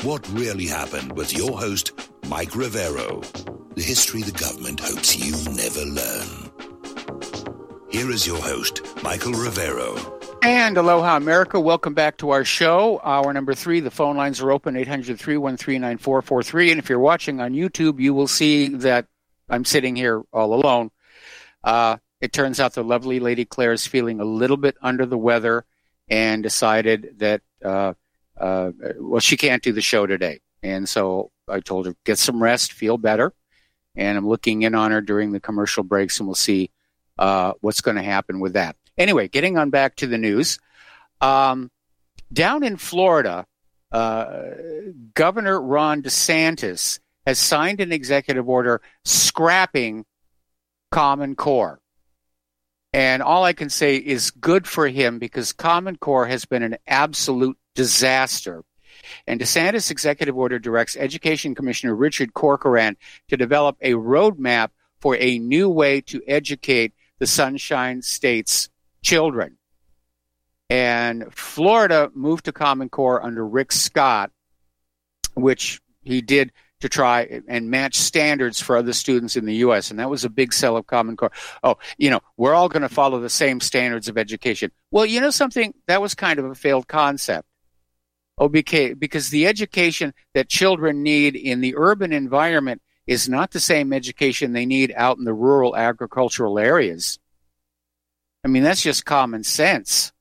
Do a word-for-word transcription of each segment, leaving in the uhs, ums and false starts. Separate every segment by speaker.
Speaker 1: What Really Happened with your host, Mike Rivero. The history the government hopes you never learn. Here is your host, Michael Rivero.
Speaker 2: And aloha, America. Welcome back to our show. Hour number three. The phone lines are open, eight hundred, three one three, nine four four three. And if you're watching on YouTube, you will see that I'm sitting here all alone. Uh, it turns out the lovely Lady Claire is feeling a little bit under the weather and decided that, uh, uh, well, she can't do the show today. And so I told her, get some rest, feel better. And I'm looking in on her during the commercial breaks, and we'll see uh, what's going to happen with that. Anyway, getting on back to the news. Um, down in Florida, uh, Governor Ron DeSantis has signed an executive order scrapping Common Core. And all I can say is good for him, because Common Core has been an absolute disaster. And DeSantis' executive order directs Education Commissioner Richard Corcoran to develop a roadmap for a new way to educate the Sunshine State's children. And Florida moved to Common Core under Rick Scott, which he did to try and match standards for other students in the U S. And that was a big sell of Common Core. Oh, you know, we're all going to follow the same standards of education. Well, you know something? That was kind of a failed concept. Oh, because the education that children need in the urban environment is not the same education they need out in the rural agricultural areas. I mean, that's just common sense.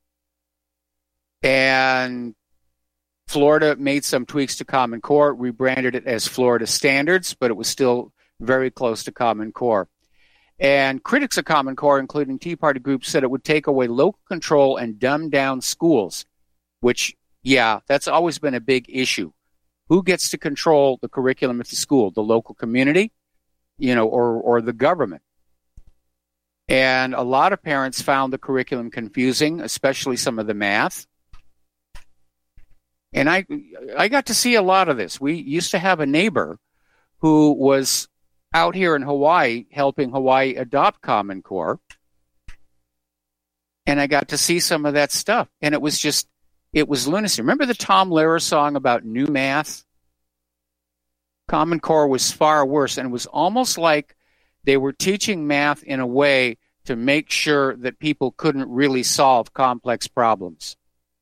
Speaker 2: And Florida made some tweaks to Common Core, rebranded it as Florida Standards, but it was still very close to Common Core. And critics of Common Core, including Tea Party groups, said it would take away local control and dumb down schools, which, yeah, that's always been a big issue. Who gets to control the curriculum at the school? The local community, you know, or or the government? And a lot of parents found the curriculum confusing, especially some of the math. And I I got to see a lot of this. We used to have a neighbor who was out here in Hawaii helping Hawaii adopt Common Core. And I got to see some of that stuff. And it was just, it was lunacy. Remember the Tom Lehrer song about new math? Common Core was far worse. And it was almost like they were teaching math in a way to make sure that people couldn't really solve complex problems.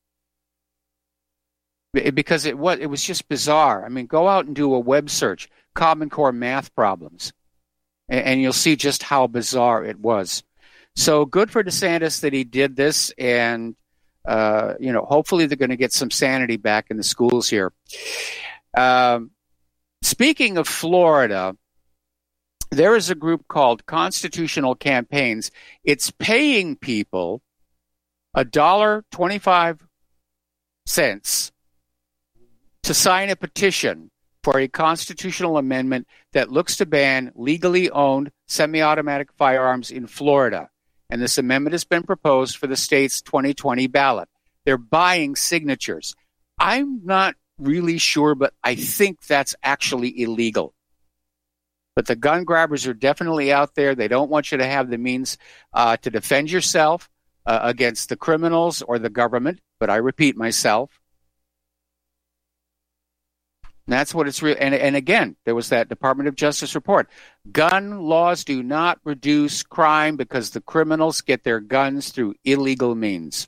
Speaker 2: Because it was, it was just bizarre. I mean, go out and do a web search, Common Core math problems, and, and you'll see just how bizarre it was. So good for DeSantis that he did this, and uh, you know, hopefully they're going to get some sanity back in the schools here. Um, speaking of Florida, there is a group called Constitutional Campaigns. It's paying people a dollar twenty-five cents to sign a petition for a constitutional amendment that looks to ban legally owned semi-automatic firearms in Florida. And this amendment has been proposed for the state's twenty twenty ballot. They're buying signatures. I'm not really sure, but I think that's actually illegal. But the gun grabbers are definitely out there. They don't want you to have the means uh, to defend yourself uh, against the criminals or the government. But I repeat myself. And that's what it's real. And, and again, there was that Department of Justice report. Gun laws do not reduce crime because the criminals get their guns through illegal means.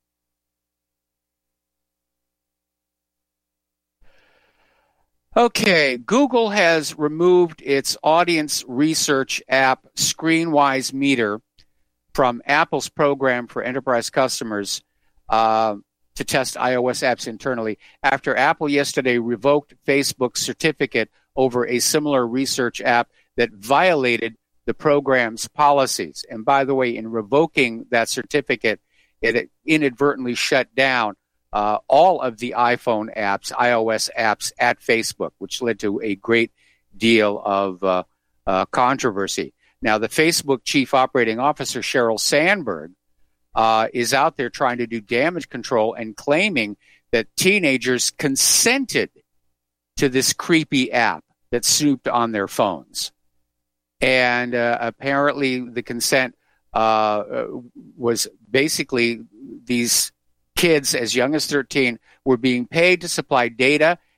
Speaker 2: Okay, Google has removed its audience research app ScreenWise Meter from Apple's program for enterprise customers uh, to test iOS apps internally after Apple yesterday revoked Facebook's certificate over a similar research app that violated the program's policies. And by the way, in revoking that certificate, it inadvertently shut down uh, all of the iPhone apps, iOS apps at Facebook, which led to a great deal of uh, uh, controversy. Now, the Facebook chief operating officer, Sheryl Sandberg, uh, is out there trying to do damage control and claiming that teenagers consented to this creepy app that snooped on their phones. And uh, apparently the consent uh, was basically these kids as young as thirteen were being paid to supply data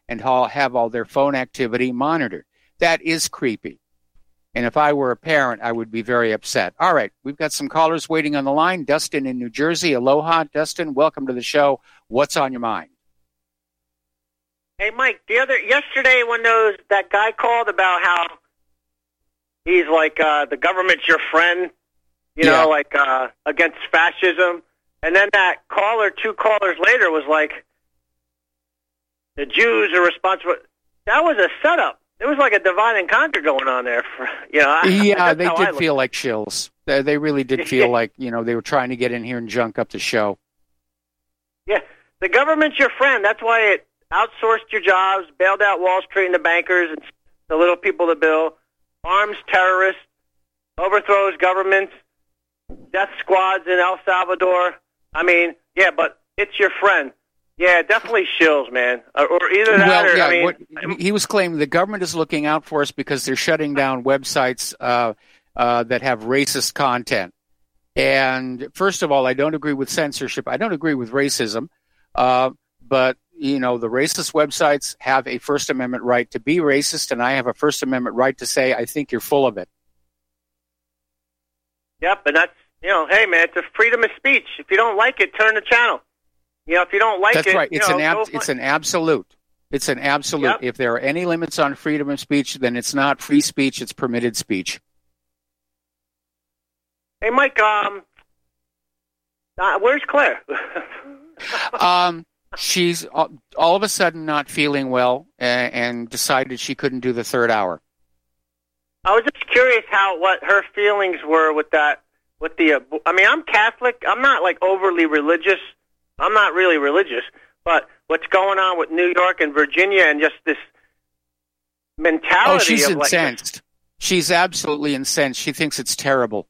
Speaker 2: and all, have all their phone activity monitored. That is creepy. And if I were a parent, I would be very upset. All right, we've got some callers waiting on the line. Dustin in New Jersey. Aloha, Dustin. Welcome to the show. What's on your mind?
Speaker 3: Hey, Mike, the other yesterday when those that guy called about how he's like uh, the government's your friend, you
Speaker 2: Yeah.
Speaker 3: know, like uh, against fascism, and then that caller, two callers later, was like, the Jews are responsible. That was a setup. It was like a divide and conquer going on there. For, you know, I,
Speaker 2: Yeah,
Speaker 3: that's
Speaker 2: they
Speaker 3: how I
Speaker 2: did
Speaker 3: look.
Speaker 2: feel like shills. They, they really did feel like, you know, they were trying to get in here and junk up the show.
Speaker 3: Yeah, the government's your friend. That's why it outsourced your jobs, bailed out Wall Street and the bankers and the little people to bill, arms terrorists, overthrows governments, death squads in El Salvador. I mean, yeah, but it's your friend. Yeah, definitely shills, man. Or, or either that
Speaker 2: Well,
Speaker 3: or,
Speaker 2: yeah,
Speaker 3: I mean...
Speaker 2: what, he was claiming the government is looking out for us because they're shutting down websites uh, uh, that have racist content. And first of all, I don't agree with censorship. I don't agree with racism. Uh, but, you know, the racist websites have a First Amendment right to be racist, and I have a First Amendment right to say I think you're full of it.
Speaker 3: Yep, and that's, you know, hey, man, it's a freedom of speech. If you don't like it, turn the channel. You know, if you don't like
Speaker 2: That's
Speaker 3: it,
Speaker 2: right.
Speaker 3: you
Speaker 2: It's
Speaker 3: know,
Speaker 2: an ab-
Speaker 3: go
Speaker 2: it's
Speaker 3: find-
Speaker 2: an absolute. It's an absolute.
Speaker 3: Yep.
Speaker 2: If there are any limits on freedom of speech, then it's not free speech, it's permitted speech.
Speaker 3: Hey, Mike, um, uh, where's Claire?
Speaker 2: um, she's all, all of a sudden not feeling well and, and decided she couldn't do the third hour.
Speaker 3: I was just curious how what her feelings were with that. With the, uh, I mean, I'm Catholic. I'm not like overly religious. I'm not really religious, but what's going on with New York and Virginia and just this mentality
Speaker 2: Oh, she's
Speaker 3: of like,
Speaker 2: incensed. She's absolutely incensed. She thinks it's terrible.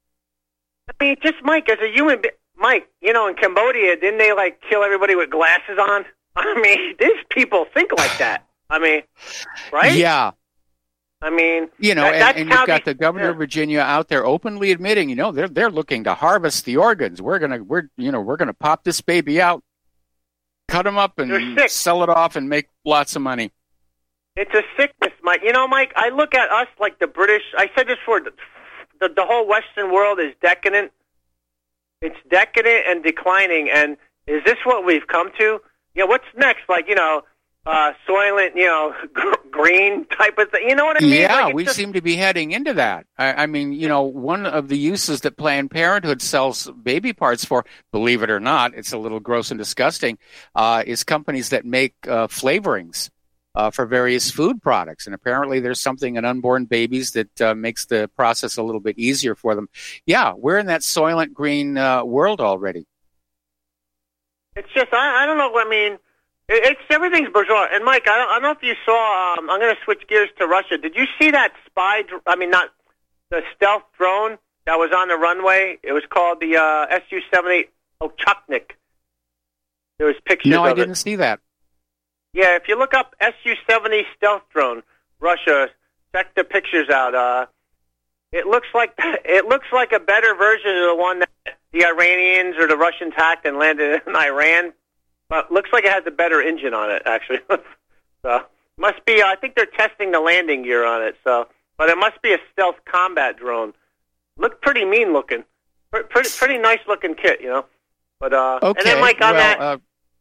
Speaker 3: I mean, just Mike, as a human being, Mike, you know, in Cambodia, didn't they like kill everybody with glasses on? I mean, these people think like that. I mean, right?
Speaker 2: Yeah.
Speaker 3: I mean,
Speaker 2: You know,
Speaker 3: that-
Speaker 2: and,
Speaker 3: that's
Speaker 2: and
Speaker 3: how
Speaker 2: you've got
Speaker 3: they-
Speaker 2: the governor
Speaker 3: yeah.
Speaker 2: of Virginia out there openly admitting, you know, they're they're looking to harvest the organs. We're gonna we're you know we're gonna pop this baby out, cut them up,
Speaker 3: They're
Speaker 2: and
Speaker 3: sick.
Speaker 2: sell it off and make lots of money.
Speaker 3: It's a sickness, Mike. You know, Mike, I look at us like the British. I said this before. The, the, the whole Western world is decadent. It's decadent and declining. And is this what we've come to? You know, what's next? Like, you know, uh, Soylent, you know, gr- green type of thing. You know what I mean?
Speaker 2: Yeah,
Speaker 3: Like, it's
Speaker 2: we
Speaker 3: just-
Speaker 2: seem to be heading into that. I, I mean, you know, one of the uses that Planned Parenthood sells baby parts for, believe it or not, it's a little gross and disgusting, uh, is companies that make uh, flavorings uh, for various food products. And apparently there's something in unborn babies that uh, makes the process a little bit easier for them. Yeah, we're in that Soylent Green uh, world already.
Speaker 3: It's just, I, I don't know. I mean, it, it's everything's bizarre. And Mike, I don't, I don't know if you saw. Um, I'm going to switch gears to Russia. Did you see that spy? dr- I mean, not the stealth drone that was on the runway. It was called the uh, S U seventy-eight Ochotnik. There was pictures
Speaker 2: No,
Speaker 3: of
Speaker 2: I
Speaker 3: it.
Speaker 2: didn't see that.
Speaker 3: Yeah, if you look up S U seventy stealth drone, Russia, check the pictures out. Uh, it looks like it looks like a better version of the one that the Iranians or the Russians hacked and landed in Iran. But looks like it has a better engine on it, actually. So must be. I think they're testing the landing gear on it. So, but it must be a stealth combat drone. Looked pretty mean looking. Pre- Pretty pretty nice looking kit, you know. But uh,
Speaker 2: Okay,
Speaker 3: and then Mike on
Speaker 2: well,
Speaker 3: that.
Speaker 2: uh,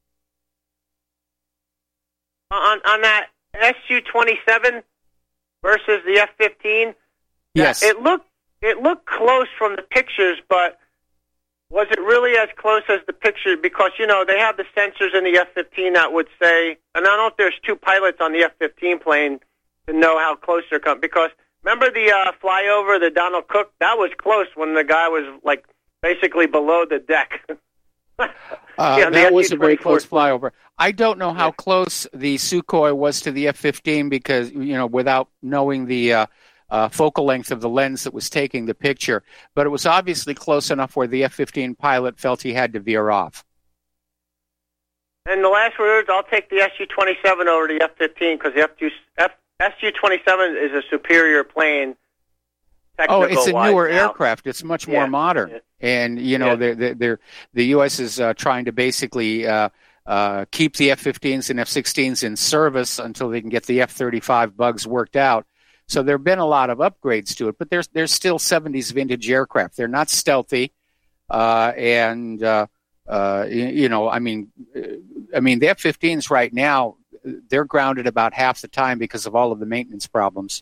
Speaker 3: on on that S U twenty-seven versus the F fifteen.
Speaker 2: yes.
Speaker 3: It looked it looked close from the pictures, but was it really as close as the picture? Because, you know, they have the sensors in the F fifteen that would say, and I don't know if there's two pilots on the F fifteen plane to know how close they're coming. Because remember the uh, flyover, the Donald Cook? That was close when the guy was, like, basically below the deck.
Speaker 2: Uh,
Speaker 3: Yeah, the
Speaker 2: that was a
Speaker 3: S U
Speaker 2: very
Speaker 3: twenty-four.
Speaker 2: close flyover. I don't know how
Speaker 3: Yeah.
Speaker 2: close the Sukhoi was to the F fifteen because, you know, without knowing the uh, uh, focal length of the lens that was taking the picture, but it was obviously close enough where the F fifteen pilot felt he had to veer off.
Speaker 3: And the last words, I'll take the S U twenty-seven over the F fifteen because the S U twenty-seven is a superior plane.
Speaker 2: Oh, it's a
Speaker 3: technical-wise
Speaker 2: newer
Speaker 3: now.
Speaker 2: aircraft. It's much more
Speaker 3: Yeah,
Speaker 2: modern.
Speaker 3: yeah.
Speaker 2: And, you know,
Speaker 3: Yeah.
Speaker 2: they're, they're, they're, the U S is uh, trying to basically uh, uh, keep the F fifteens and F sixteens in service until they can get the F thirty-five bugs worked out. So there have been a lot of upgrades to it, but there's there's still seventies vintage aircraft. They're not stealthy, uh, and uh, uh, you, you know, I mean, I mean the F fifteens right now, they're grounded about half the time because of all of the maintenance problems.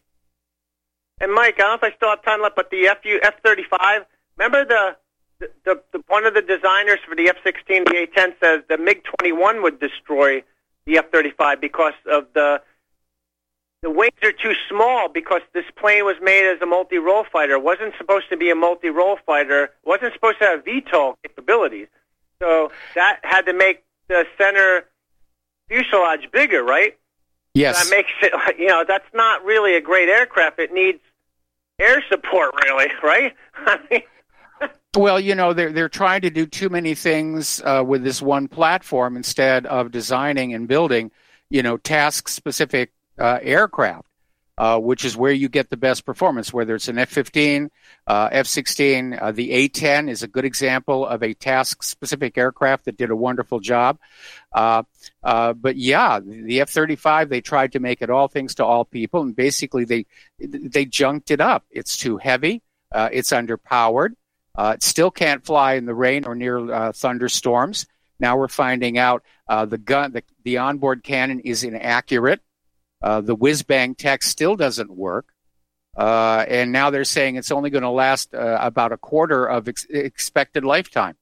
Speaker 3: And Mike, I don't know if I still have time left, but the F thirty-five. Remember the, the, the, the one of the designers for the F sixteen, the A ten, says the MiG twenty-one would destroy the F thirty-five because of the the wings are too small, because this plane was made as a multi-role fighter. It wasn't supposed to be a multi-role fighter. It wasn't supposed to have V TOL capabilities. So that had to make the center fuselage bigger, right?
Speaker 2: Yes.
Speaker 3: That makes it, you know, that's not really a great aircraft. It needs air support, really, right? I mean,
Speaker 2: well, you know, they're they're trying to do too many things uh, with this one platform instead of designing and building, you know, task-specific uh, aircraft, uh, which is where you get the best performance. Whether it's an F fifteen, uh, F sixteen, uh, the A ten is a good example of a task-specific aircraft that did a wonderful job. Uh, uh, but yeah, the F thirty-five, they tried to make it all things to all people, and basically they they junked it up. It's too heavy. Uh, it's underpowered. Uh, it still can't fly in the rain or near uh, thunderstorms. Now we're finding out uh, the gun, the, the onboard cannon is inaccurate. Uh, the whiz-bang tech still doesn't work. Uh, and now they're saying it's only going to last uh, about a quarter of ex- expected lifetime.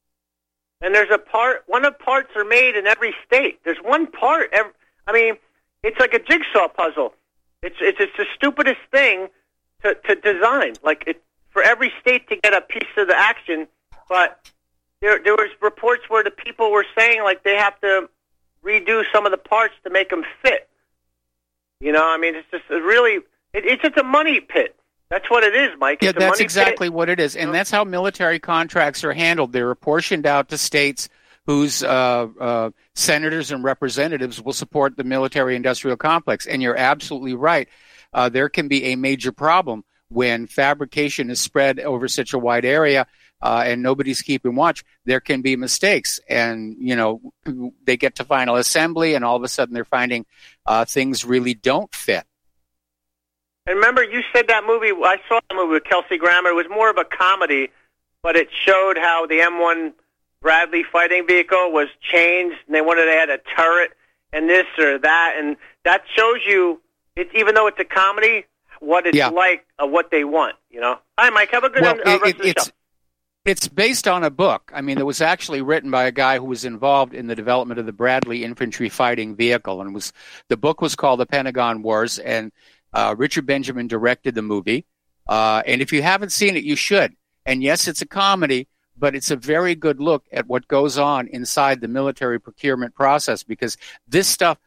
Speaker 3: And there's a part, one of parts are made in every state. There's one part, every, I mean, it's like a jigsaw puzzle. It's it's, it's the stupidest thing to, to design. Like, it, for every state to get a piece of the action, but there there was reports where the people were saying, like, they have to redo some of the parts to make them fit. You know, I mean, it's just a really, it, it's just a money pit. That's what it is, Mike.
Speaker 2: Yeah,
Speaker 3: it's
Speaker 2: that's
Speaker 3: a money
Speaker 2: exactly
Speaker 3: pit.
Speaker 2: what it is. And that's how military contracts are handled. They're apportioned out to states whose uh, uh, senators and representatives will support the military-industrial complex. And you're absolutely right. Uh, there can be a major problem when fabrication is spread over such a wide area uh, and nobody's keeping watch. There can be mistakes. And, you know, they get to final assembly, and all of a sudden they're finding uh, things really don't fit.
Speaker 3: And remember, you said that movie, I saw that movie with Kelsey Grammer. It was more of a comedy, but it showed how the M one Bradley fighting vehicle was changed, and they wanted to add a turret and this or that. And that shows you, it's, even though it's a comedy, what it's
Speaker 2: yeah.
Speaker 3: like, uh, what they want, you know? Hi, Mike. Have a good
Speaker 2: well,
Speaker 3: uh, rest
Speaker 2: it,
Speaker 3: of the
Speaker 2: it's,
Speaker 3: show.
Speaker 2: It's based on a book. I mean, it was actually written by a guy who was involved in the development of the Bradley infantry fighting vehicle. And it was the book was called The Pentagon Wars, and Uh, Richard Benjamin directed the movie, uh, and if you haven't seen it, you should. And yes, it's a comedy, but it's a very good look at what goes on inside the military procurement process, because this stuff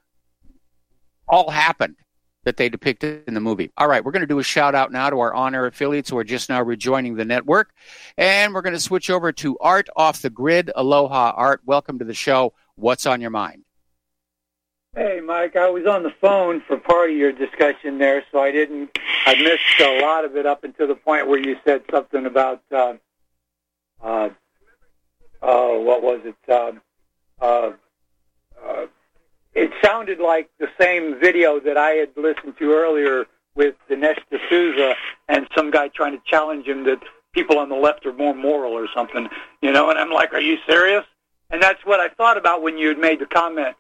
Speaker 2: all happened that they depicted in the movie. All right, we're going to do a shout-out now to our on-air affiliates who are just now rejoining the network, and we're going to switch over to Art Off the Grid. Aloha, Art. Welcome to the show. What's on your mind?
Speaker 4: Hey, Mike, I was on the phone for part of your discussion there, so I didn't, I missed a lot of it up until the point where you said something about, uh, uh, uh, what was it? Uh, uh, uh, it sounded like the same video that I had listened to earlier with Dinesh D'Souza and some guy trying to challenge him that people on the left are more moral or something, you know, and I'm like, are you serious? And that's what I thought about when you had made the comment.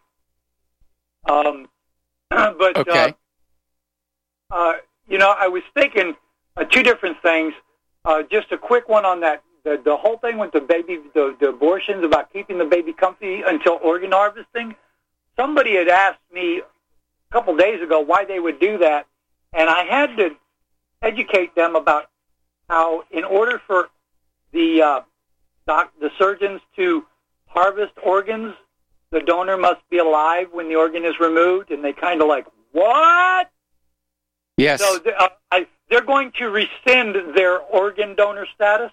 Speaker 4: Um, but,
Speaker 2: okay.
Speaker 4: uh, uh, you know, I was thinking uh, two different things. Uh, just a quick one on that, the, the whole thing with the baby, the, the abortions, about keeping the baby comfy until organ harvesting. Somebody had asked me a couple days ago why they would do that, and I had to educate them about how in order for the, uh, doc, the surgeons to harvest organs, the donor must be alive when the organ is removed, and they kind of like, what?
Speaker 2: Yes.
Speaker 4: So uh, I, they're going to rescind their organ donor status.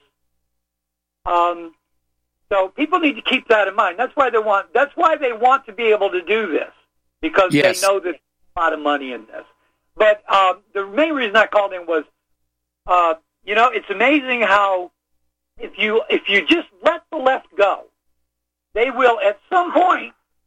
Speaker 4: Um, so people need to keep that in mind. That's why they want. That's why they want to be able to do this, because
Speaker 2: yes.
Speaker 4: they know there's a lot of money in this. But uh, the main reason I called in was, uh, you know, it's amazing how if you if you just let the left go, they will, at some point,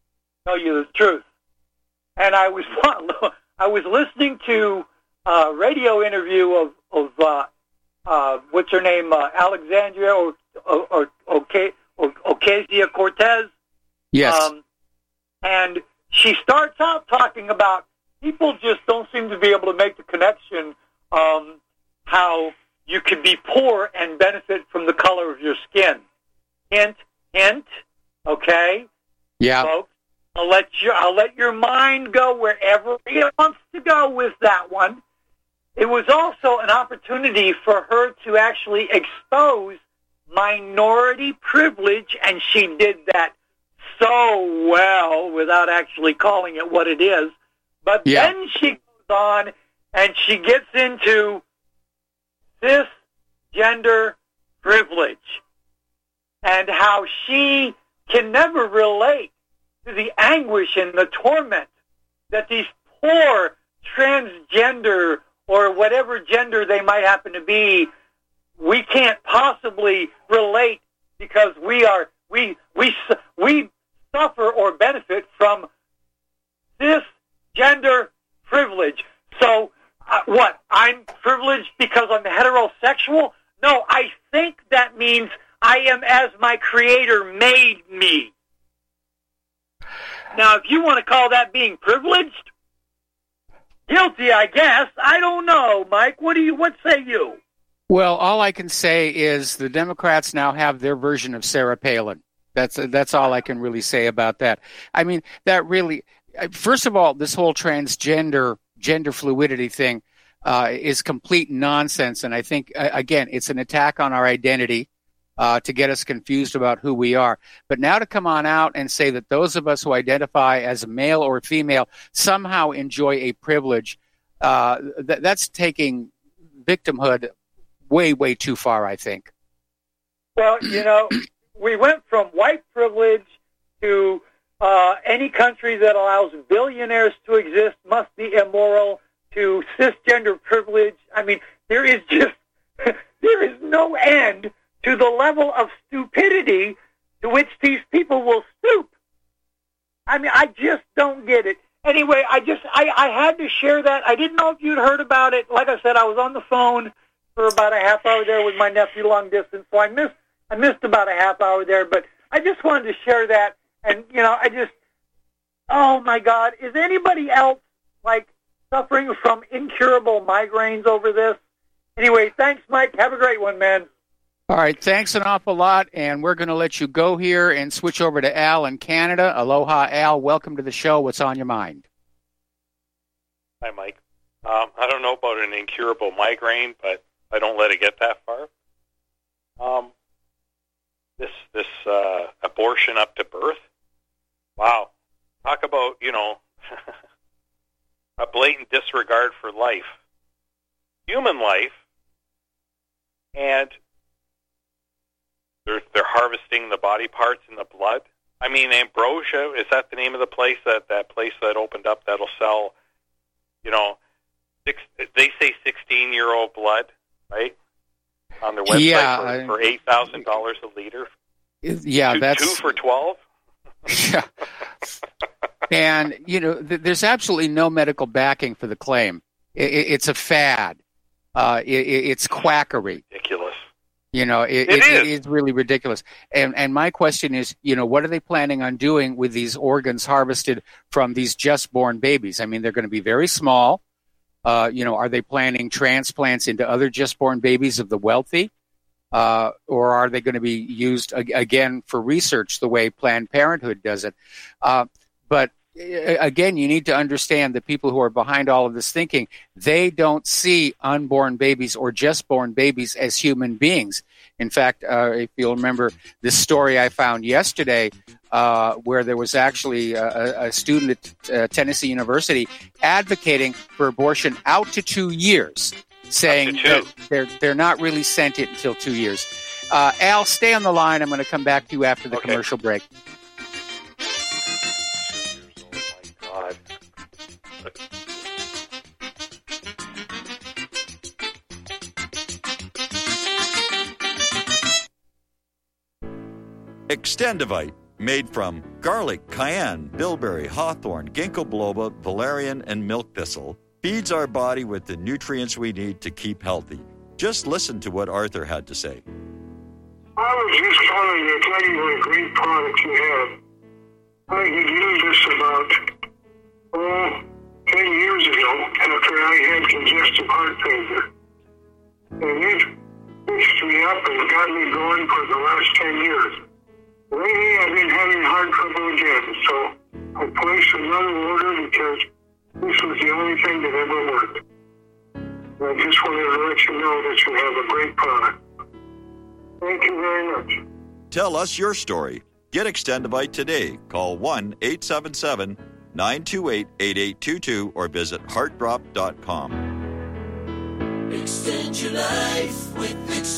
Speaker 4: tell you the truth. And I was I was listening to a radio interview of of uh, uh, what's her name, uh, Alexandria or or Ocasio-Cortez.
Speaker 2: Yes.
Speaker 4: Um, and she starts out talking about people just don't seem to be able to make the connection. Um, how you could be poor and benefit from the color of your skin. Hint, hint. Okay.
Speaker 2: Yeah.
Speaker 4: Folks, I'll let you. I'll let your mind go wherever it wants to go with that one. It was also an opportunity for her to actually expose minority privilege, and she did that so well without actually calling it what it is. But
Speaker 2: yeah.
Speaker 4: then she goes on and she gets into cisgender privilege and how she can never relate to the anguish and the torment that these poor transgender or whatever gender they might happen to be, we can't possibly relate because we are we we we suffer or benefit from cisgender privilege. So uh, what? I'm privileged because I'm heterosexual? No, I think that means I am as my Creator made me. Now, if you want to call that being privileged, guilty, I guess. I don't know, Mike. What do you? What say you?
Speaker 2: Well, all I can say is the Democrats now have their version of Sarah Palin. That's that's all I can really say about that. I mean, that really. First of all, this whole transgender gender fluidity thing uh, is complete nonsense, and I think uh, again, it's an attack on our identity uh, to get us confused about who we are. But now to come on out and say that those of us who identify as male or female somehow enjoy a privilege, uh, th- that's taking victimhood way, way too far, I think.
Speaker 4: Well, you know, we went from white privilege to uh, any country that allows billionaires to exist must be immoral to cisgender privilege. I mean, there is just, there is no end to the level of stupidity to which these people will stoop. I mean, I just don't get it. Anyway, I just, I, I had to share that. I didn't know if you'd heard about it. Like I said, I was on the phone for about a half hour there with my nephew long distance, so I missed I missed about a half hour there, but I just wanted to share that, and, you know, I just, oh, my God, is anybody else, like, suffering from incurable migraines over this? Anyway, thanks, Mike. Have a great one, man.
Speaker 2: All right, thanks an awful lot, and we're going to let you go here and switch over to Al in Canada. Aloha, Al. Welcome to the show. What's on your mind?
Speaker 5: Hi, Mike. Um, I don't know about an incurable migraine, but I don't let it get that far. Um, this this uh, abortion up to birth, wow. Talk about, you know, a blatant disregard for life. Human life, and they're, they're harvesting the body parts and the blood. I mean, Ambrosia, is that the name of the place, that, that place that opened up that'll sell, you know, six, they say sixteen-year-old blood, right? On their website
Speaker 2: yeah,
Speaker 5: for, for eight thousand dollars a liter.
Speaker 2: Yeah,
Speaker 5: two,
Speaker 2: that's...
Speaker 5: Two for twelve?
Speaker 2: Yeah. And, you know, th- there's absolutely no medical backing for the claim. I- I- it's a fad. Uh, it- it's quackery.
Speaker 5: Ridiculous.
Speaker 2: You know, it,
Speaker 5: it,
Speaker 2: it,
Speaker 5: is.
Speaker 2: it is really ridiculous. And and my question is, you know, what are they planning on doing with these organs harvested from these just-born babies? I mean, they're going to be very small. Uh, you know, are they planning transplants into other just-born babies of the wealthy? Uh, or are they going to be used, ag- again, for research the way Planned Parenthood does it? Uh, but, again, you need to understand the people who are behind all of this thinking, they don't see unborn babies or just-born babies as human beings. In fact, uh, if you'll remember this story I found yesterday, uh, where there was actually a, a student at uh, Tennessee University advocating for abortion out to two years, saying
Speaker 5: two.
Speaker 2: that they're they're not really sentient until two years. Uh, Al, stay on the line. I'm going to come back to you after the
Speaker 5: Okay.
Speaker 2: commercial break.
Speaker 5: Oh, my God.
Speaker 6: Extendivite made from garlic, cayenne, bilberry, hawthorn, ginkgo biloba, valerian, and milk thistle, feeds our body with the nutrients we need to keep healthy. Just listen to what Arthur had to say.
Speaker 7: I was just calling to tell you what a great product you have. I had used this about, oh, ten years ago after I had congestive heart failure. And it fixed me up and got me going for the last ten years. Lately, I've been having heart trouble again, so I placed another order because this was the only thing that ever worked. I just wanted to let you know that you have a great product. Thank you very much.
Speaker 6: Tell us your story. Get Extendivite today. Call one eight seven seven, nine two eight, eight eight two two or visit heart drop dot com.
Speaker 8: Extend your life with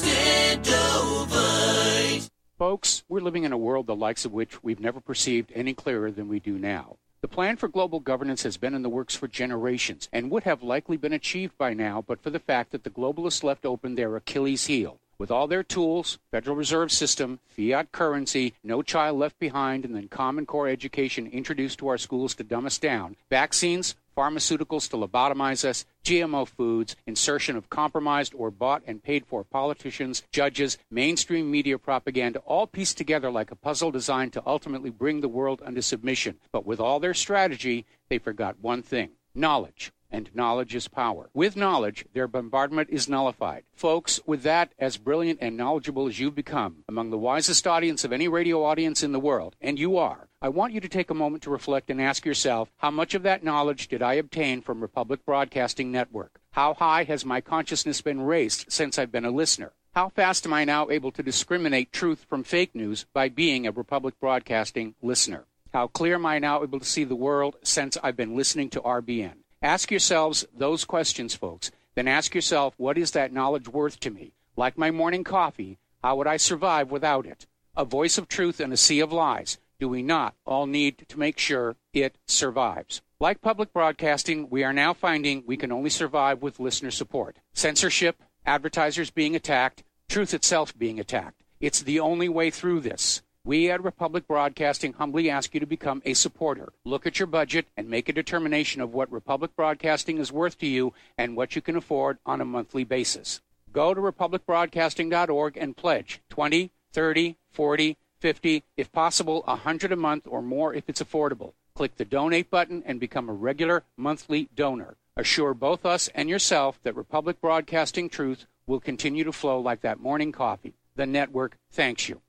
Speaker 8: Extendivite.
Speaker 2: Folks, we're living in a world the likes of which we've never perceived any clearer than we do now. The plan for global governance has been in the works for generations and would have likely been achieved by now but for the fact that the globalists left open their Achilles heel. With all their tools, Federal Reserve System, fiat currency, no child left behind, and then Common Core education introduced to our schools to dumb us down, vaccines, pharmaceuticals to lobotomize us, G M O foods, insertion of compromised or bought and paid for politicians, judges, mainstream media propaganda, all pieced together like a puzzle designed to ultimately bring the world under submission. But with all their strategy, they forgot one thing: knowledge. And knowledge is power. With knowledge, their bombardment is nullified. Folks, with that, as brilliant and knowledgeable as you've become, among the wisest audience of any radio audience in the world, and you are, I want you to take a moment to reflect and ask yourself, how much of that knowledge did I obtain from Republic Broadcasting Network? How high has my consciousness been raised since I've been a listener? How fast am I now able to discriminate truth from fake news by being a Republic Broadcasting listener? How clear am I now able to see the world since I've been listening to R B N? Ask yourselves those questions, folks. Then ask yourself, what is that knowledge worth to me? Like my morning coffee, how would I survive without it? A voice of truth in a sea of lies. Do we not all need to make sure it survives? Like public broadcasting, we are now finding we can only survive with listener support. Censorship, advertisers being attacked, truth itself being attacked. It's the only way through this. We at Republic Broadcasting humbly ask you to become a supporter. Look at your budget and make a determination of what Republic Broadcasting is worth to you and what you can afford on a monthly basis. Go to republic broadcasting dot org and pledge twenty, thirty, forty, fifty, if possible, one hundred a month or more if it's affordable. Click the donate button and become a regular monthly donor. Assure both us and yourself that Republic Broadcasting truth will continue to flow like that morning coffee. The network thanks you.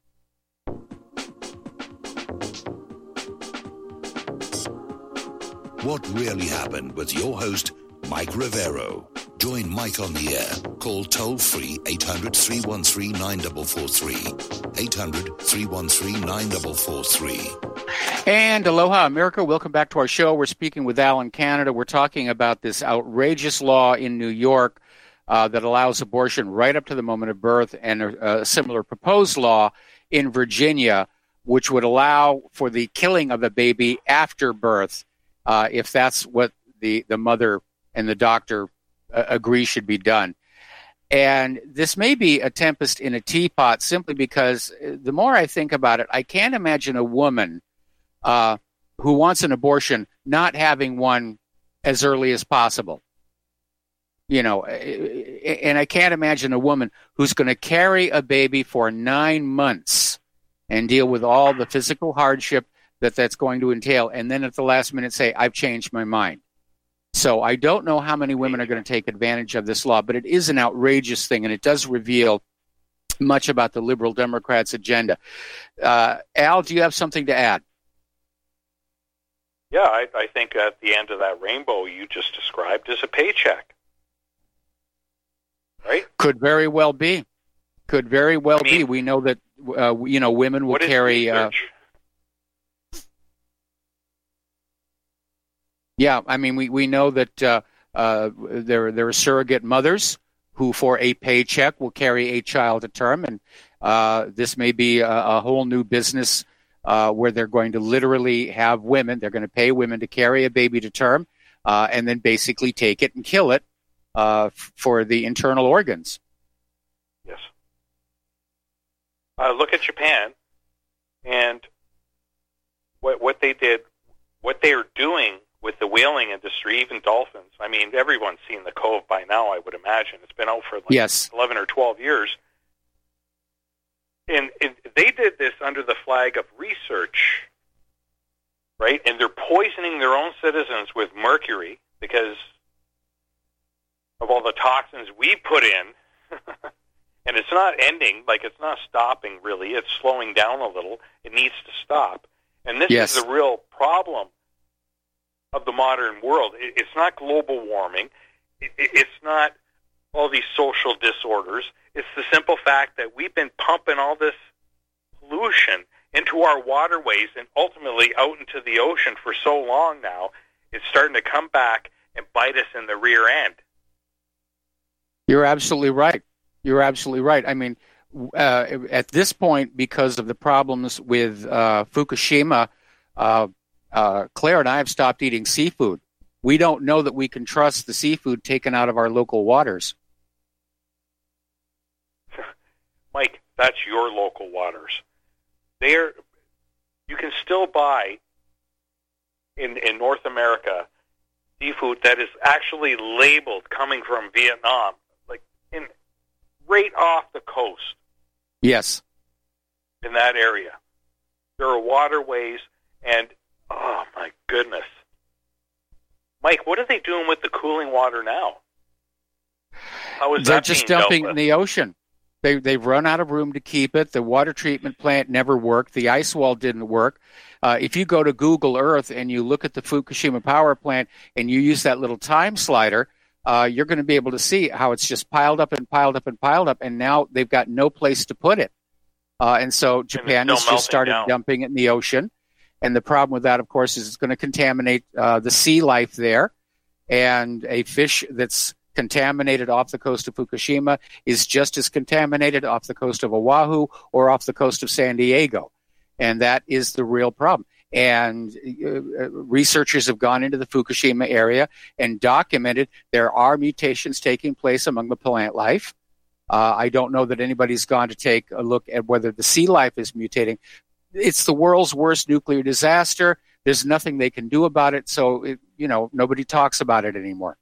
Speaker 1: What Really Happened with your host, Mike Rivero. Join Mike on the air. Call toll-free eight hundred, three one three, nine four four three. eight hundred, three one three, nine four four three.
Speaker 2: And aloha, America. Welcome back to our show. We're speaking with Al in Canada. We're talking about this outrageous law in New York uh, that allows abortion right up to the moment of birth, and a, a similar proposed law in Virginia, which would allow for the killing of a baby after birth. Uh, if that's what the, the mother and the doctor uh, agree should be done. And this may be a tempest in a teapot simply because the more I think about it, I can't imagine a woman uh, who wants an abortion not having one as early as possible. You know, and I can't imagine a woman who's going to carry a baby for nine months and deal with all the physical hardship that that's going to entail, and then at the last minute say, I've changed my mind. So I don't know how many women are going to take advantage of this law, but it is an outrageous thing, and it does reveal much about the liberal Democrats' agenda. Uh, Al, do you have something to add?
Speaker 5: Yeah, I, I think at the end of that rainbow you just described is a paycheck. Right?
Speaker 2: Could very well be. Could very well I mean, be. We know that, uh, you know, women will carry... Uh, Yeah, I mean, we, we know that uh, uh, there, there are surrogate mothers who, for a paycheck, will carry a child to term, and uh, this may be a, a whole new business uh, where they're going to literally have women, they're going to pay women to carry a baby to term, uh, and then basically take it and kill it uh, f- for the internal organs.
Speaker 5: Yes. Uh, look at Japan, and they did, what they are doing with the whaling industry, even dolphins. I mean, everyone's seen The Cove by now, I would imagine. It's been out for like
Speaker 2: yes.
Speaker 5: eleven or twelve years. And, and they did this under the flag of research, right? And they're poisoning their own citizens with mercury because of all the toxins we put in. And it's not ending, like it's not stopping really. It's slowing down a little. It needs to stop. And this
Speaker 2: yes.
Speaker 5: is the real problem of the modern world. It, it's not global warming. It, it, it's not all these social disorders. It's the simple fact that we've been pumping all this pollution into our waterways and ultimately out into the ocean for so long now, it's starting to come back and bite us in the rear end.
Speaker 2: You're absolutely right. You're absolutely right. I mean, uh, at this point, because of the problems with uh, Fukushima, uh, uh, Claire and I have stopped eating seafood. We don't know that we can trust the seafood taken out of our local waters.
Speaker 5: Mike, that's your local waters. There, you can still buy in in North America seafood that is actually labeled coming from Vietnam, like in right off the coast.
Speaker 2: Yes,
Speaker 5: in that area, there are waterways, and oh my goodness, Mike, what are they doing with the cooling water now? How is
Speaker 2: They're
Speaker 5: that
Speaker 2: just
Speaker 5: being
Speaker 2: dumping
Speaker 5: dealt
Speaker 2: in
Speaker 5: with?
Speaker 2: the ocean. They, they've run out of room to keep it. The water treatment plant never worked. The ice wall didn't work. Uh, if you go to Google Earth and you look at the Fukushima power plant and you use that little time slider, uh, you're going to be able to see how it's just piled up and piled up and piled up, and now they've got no place to put it. Uh, and so Japan has just started
Speaker 5: down.
Speaker 2: dumping it in the ocean. And the problem with that, of course, is it's going to contaminate uh, the sea life there. And a fish that's contaminated off the coast of Fukushima is just as contaminated off the coast of Oahu or off the coast of San Diego. And that is the real problem. And uh, researchers have gone into the Fukushima area and documented there are mutations taking place among the plant life. Uh, I don't know that anybody's gone to take a look at whether the sea life is mutating. It's the world's worst nuclear disaster. There's nothing they can do about it. So, it, you know, nobody talks about it anymore.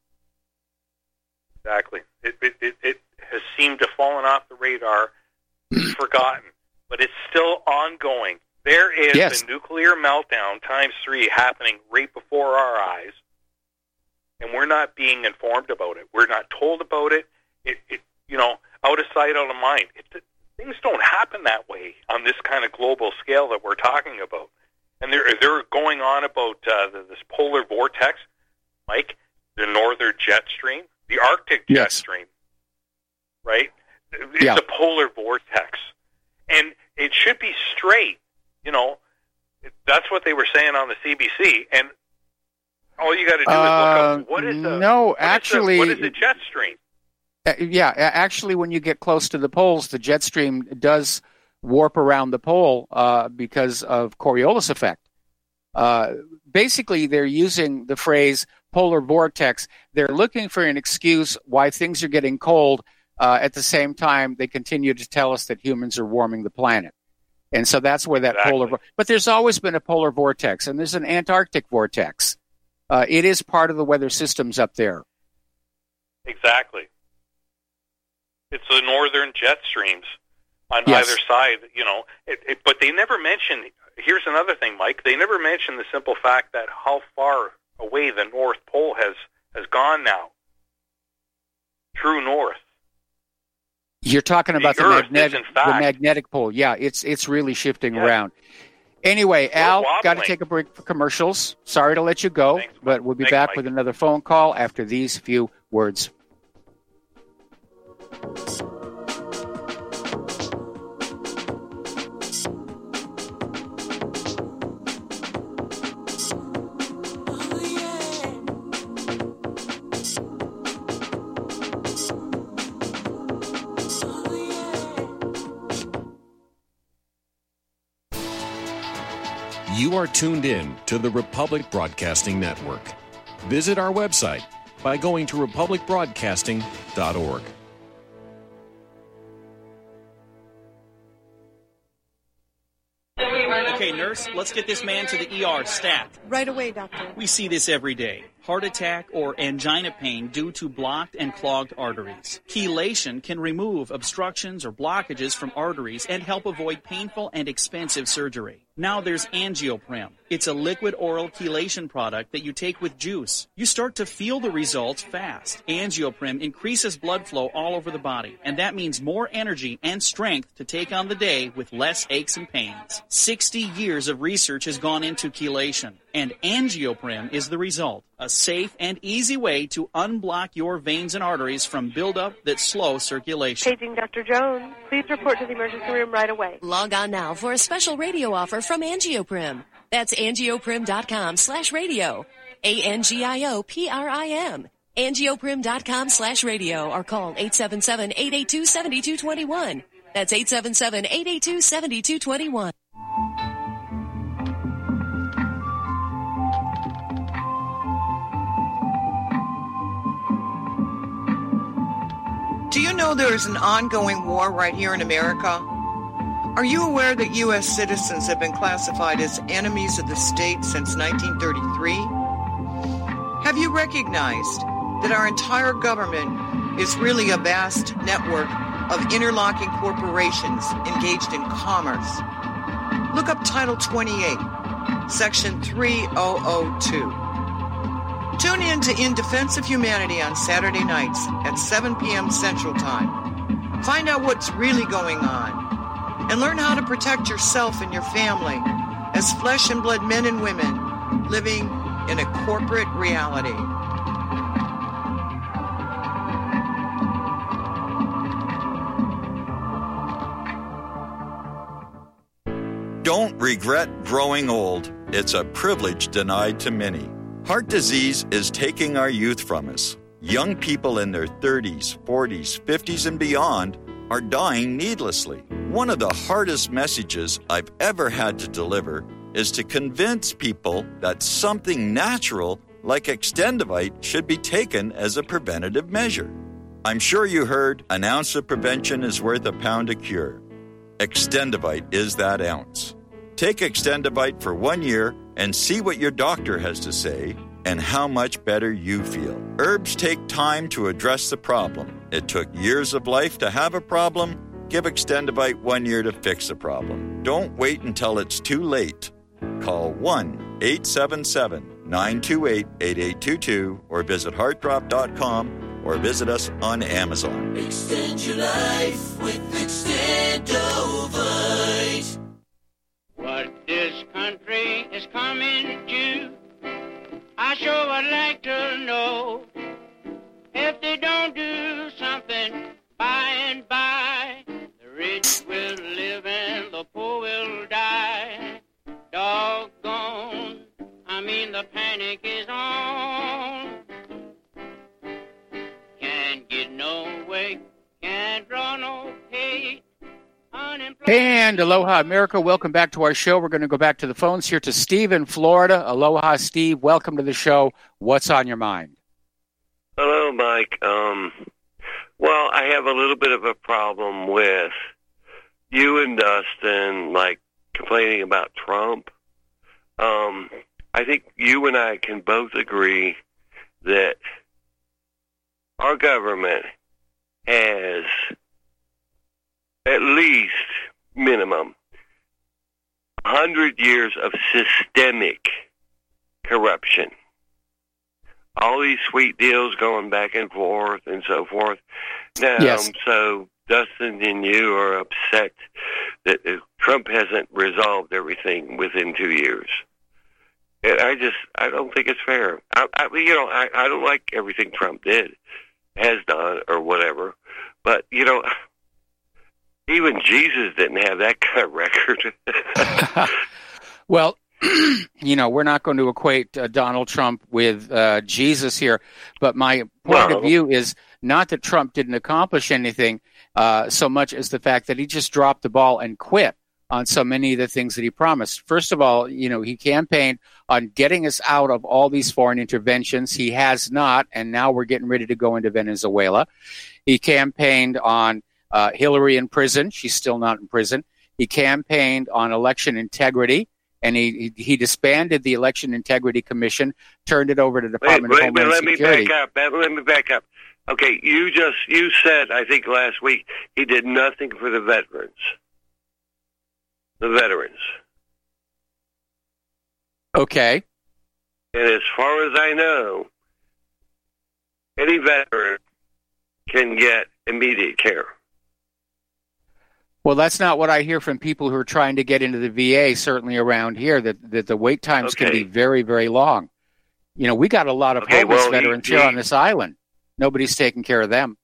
Speaker 5: Exactly. It, it, it, it has seemed to have fallen off the radar, forgotten, but it's still ongoing. There is
Speaker 2: yes.
Speaker 5: a nuclear meltdown times three happening right before our eyes, and we're not being informed about it. We're not told about it. It, it you know, out of sight, out of mind. It, things don't happen that way on this kind of global scale that we're talking about. And they're, they're going on about uh, this polar vortex, Mike, the northern jet stream. The Arctic jet
Speaker 2: yes.
Speaker 5: stream, right? It's
Speaker 2: yeah.
Speaker 5: a polar vortex. And it should be straight, you know. That's what they were saying on the C B C. And all you got to do is
Speaker 2: uh,
Speaker 5: look up, what is a,
Speaker 2: no,
Speaker 5: what
Speaker 2: actually,
Speaker 5: is a, what is a jet stream?
Speaker 2: Uh, yeah, actually, when you get close to the poles, the jet stream does warp around the pole uh, because of Coriolis effect. Uh, basically, they're using the phrase polar vortex. They're looking for an excuse why things are getting cold. Uh, at the same time, they continue to tell us that humans are warming the planet. And so that's where that
Speaker 5: exactly.
Speaker 2: polar... But there's always been a polar vortex, and there's an Antarctic vortex. Uh, it is part of the weather systems up there.
Speaker 5: Exactly. It's the northern jet streams on
Speaker 2: yes.
Speaker 5: either side, you know. It, it, but they never mention... Here's another thing, Mike. They never mention the simple fact that how far away the North Pole has, has gone now. True north.
Speaker 2: You're talking about the,
Speaker 5: the
Speaker 2: magnetic,
Speaker 5: fact,
Speaker 2: the magnetic pole. Yeah, it's it's really shifting
Speaker 5: yeah.
Speaker 2: around. Anyway,
Speaker 5: We're
Speaker 2: Al,
Speaker 5: wobbling.
Speaker 2: got to take a break for commercials. Sorry to let you go,
Speaker 5: Thanks,
Speaker 2: but we'll be
Speaker 5: Thanks,
Speaker 2: back
Speaker 5: Mike.
Speaker 2: with another phone call after these few words.
Speaker 8: You are tuned in to the Republic Broadcasting Network. Visit our website by going to republic broadcasting dot org.
Speaker 9: Okay, nurse, let's get this man to the E R stat.
Speaker 10: Right away, doctor.
Speaker 9: We see this every day. Heart attack or angina pain due to blocked and clogged arteries. Chelation can remove obstructions or blockages from arteries and help avoid painful and expensive surgery. Now there's Angioprim. It's a liquid oral chelation product that you take with juice. You start to feel the results fast. Angioprim increases blood flow all over the body, and that means more energy and strength to take on the day with less aches and pains. sixty years of research has gone into chelation, and Angioprim is the result. A safe and easy way to unblock your veins and arteries from buildup that slow circulation.
Speaker 10: Paging Doctor Jones. Please report to the emergency room right away.
Speaker 11: Log on now for a special radio offer from Angioprim. That's angioprim.com slash radio. A-N-G-I-O-P-R-I-M. Angioprim.com slash radio or call eight seven seven, eight eight two, seven two two one. That's eight seven seven, eight eight two, seven two two one.
Speaker 12: Do you know there is an ongoing war right here in America? Are you aware that U S citizens have been classified as enemies of the state since nineteen thirty-three? Have you recognized that our entire government is really a vast network of interlocking corporations engaged in commerce? Look up Title twenty-eight, Section three thousand two. Tune in to In Defense of Humanity on Saturday nights at seven p.m. Central Time. Find out what's really going on and learn how to protect yourself and your family as flesh and blood men and women living in a corporate reality.
Speaker 6: Don't regret growing old. It's a privilege denied to many. Heart disease is taking our youth from us. Young people in their thirties, forties, fifties, and beyond are dying needlessly. One of the hardest messages I've ever had to deliver is to convince people that something natural like Extendivite should be taken as a preventative measure. I'm sure you heard an ounce of prevention is worth a pound of cure. Extendivite is that ounce. Take Extendivite for one year and see what your doctor has to say and how much better you feel. Herbs take time to address the problem. It took years of life to have a problem. Give Extendivite one year to fix the problem. Don't wait until it's too late. Call one eight seven seven, nine two eight, eight eight two two or visit heart drop dot com or visit us on Amazon.
Speaker 13: Extend your life with Extendovite.
Speaker 14: What this country is coming to, I sure would like to know. If they don't do something by and by, the rich will live and the poor will die. Doggone, I mean the panic is on. Can't get no way, can't draw no pay.
Speaker 2: And aloha, America. Welcome back to our show. We're going to go back to the phones here to Steve in Florida. Aloha, Steve. Welcome to the show. What's on your mind?
Speaker 15: Hello, Mike. Um, well, I have a little bit of a problem with you and Dustin, like, complaining about Trump. Um, I think you and I can both agree that our government has at least minimum one hundred years of systemic corruption. All these sweet deals going back and forth and so forth. Now,
Speaker 2: yes.
Speaker 15: So Dustin and you are upset that Trump hasn't resolved everything within two years. And I just, I don't think it's fair. I, I you know, I, I don't like everything Trump did, has done, or whatever. But, you know, even Jesus didn't have that kind of record.
Speaker 2: Well, you know, we're not going to equate uh, Donald Trump with uh, Jesus here, but my point
Speaker 15: well,
Speaker 2: of view is not that Trump didn't accomplish anything uh, so much as the fact that he just dropped the ball and quit on so many of the things that he promised. First of all, you know, he campaigned on getting us out of all these foreign interventions. He has not, and now we're getting ready to go into Venezuela. He campaigned on Uh, Hillary in prison. She's still not in prison. He campaigned on election integrity, and he he disbanded the Election Integrity Commission, turned it over to the Department
Speaker 15: wait,
Speaker 2: of
Speaker 15: wait,
Speaker 2: Homeland
Speaker 15: let
Speaker 2: Security.
Speaker 15: me back up. Let me back up. Okay, you just you said I think last week he did nothing for the veterans. The veterans.
Speaker 2: Okay.
Speaker 15: And as far as I know, any veteran can get immediate care.
Speaker 2: Well, that's not what I hear from people who are trying to get into the V A, certainly around here, that, that the wait times
Speaker 15: Okay.
Speaker 2: can be very, very long. You know, we got a lot of
Speaker 15: Okay,
Speaker 2: homeless
Speaker 15: well, he-
Speaker 2: veterans
Speaker 15: he-
Speaker 2: here on this island. Nobody's taking care of them.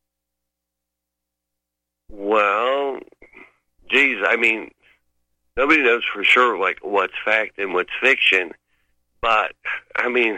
Speaker 15: Well, geez, I mean, nobody knows for sure, like, what's fact and what's fiction. But, I mean,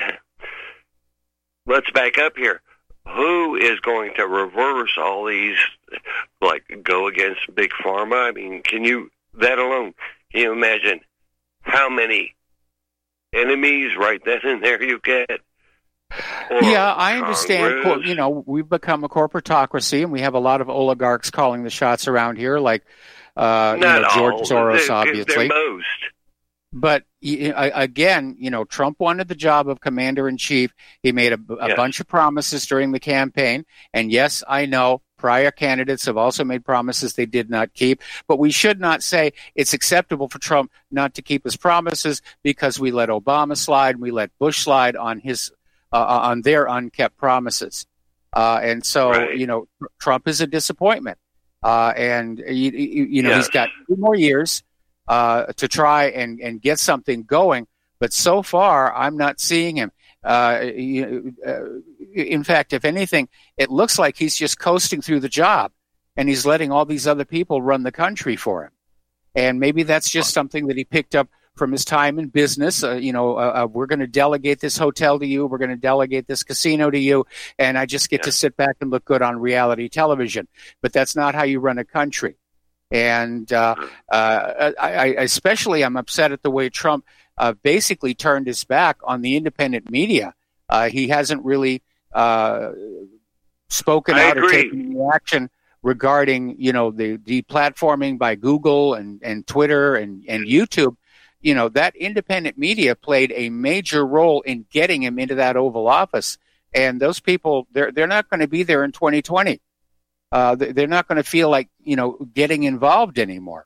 Speaker 15: let's back up here. Who is going to reverse all these, like, go against Big Pharma? I mean, can you, that alone, can you imagine how many enemies right then and there you get? Or
Speaker 2: Yeah, I understand.
Speaker 15: Congress?
Speaker 2: cor- You know, we've become a corporatocracy, and we have a lot of oligarchs calling the shots around here, like uh, you
Speaker 15: Not
Speaker 2: know, George
Speaker 15: all.
Speaker 2: Soros,
Speaker 15: They're-
Speaker 2: obviously.
Speaker 15: They're most.
Speaker 2: But y- I- again, you know, Trump wanted the job of commander in chief. He made a, a
Speaker 15: Yes.
Speaker 2: bunch of promises during the campaign, and yes, I know prior candidates have also made promises they did not keep. But we should not say it's acceptable for Trump not to keep his promises because we let Obama slide, we let Bush slide on his uh, on their unkept promises. Uh, and so,
Speaker 15: Right.
Speaker 2: you know, Trump is a disappointment. Uh, and, you, you, you know,
Speaker 15: Yes.
Speaker 2: he's got two more years uh, to try and, and get something going. But so far, I'm not seeing him. Uh, you, uh, in fact, if anything, it looks like he's just coasting through the job, and he's letting all these other people run the country for him. And maybe that's just something that he picked up from his time in business. Uh, you know, uh, uh, we're going to delegate this hotel to you. We're going to delegate this casino to you. And I just get
Speaker 15: Yeah.
Speaker 2: to sit back and look good on reality television. But that's not how you run a country. And uh, uh, I, I especially I'm upset at the way Trump uh, basically turned his back on the independent media. Uh, he hasn't really uh, spoken
Speaker 15: I
Speaker 2: out or
Speaker 15: agree.
Speaker 2: taken any action regarding, you know, the deplatforming by Google and, and Twitter and, and YouTube. You know, that independent media played a major role in getting him into that Oval Office. And those people, they're they're not going to be there in twenty twenty. Uh, they- they're not going to feel like, you know, getting involved anymore.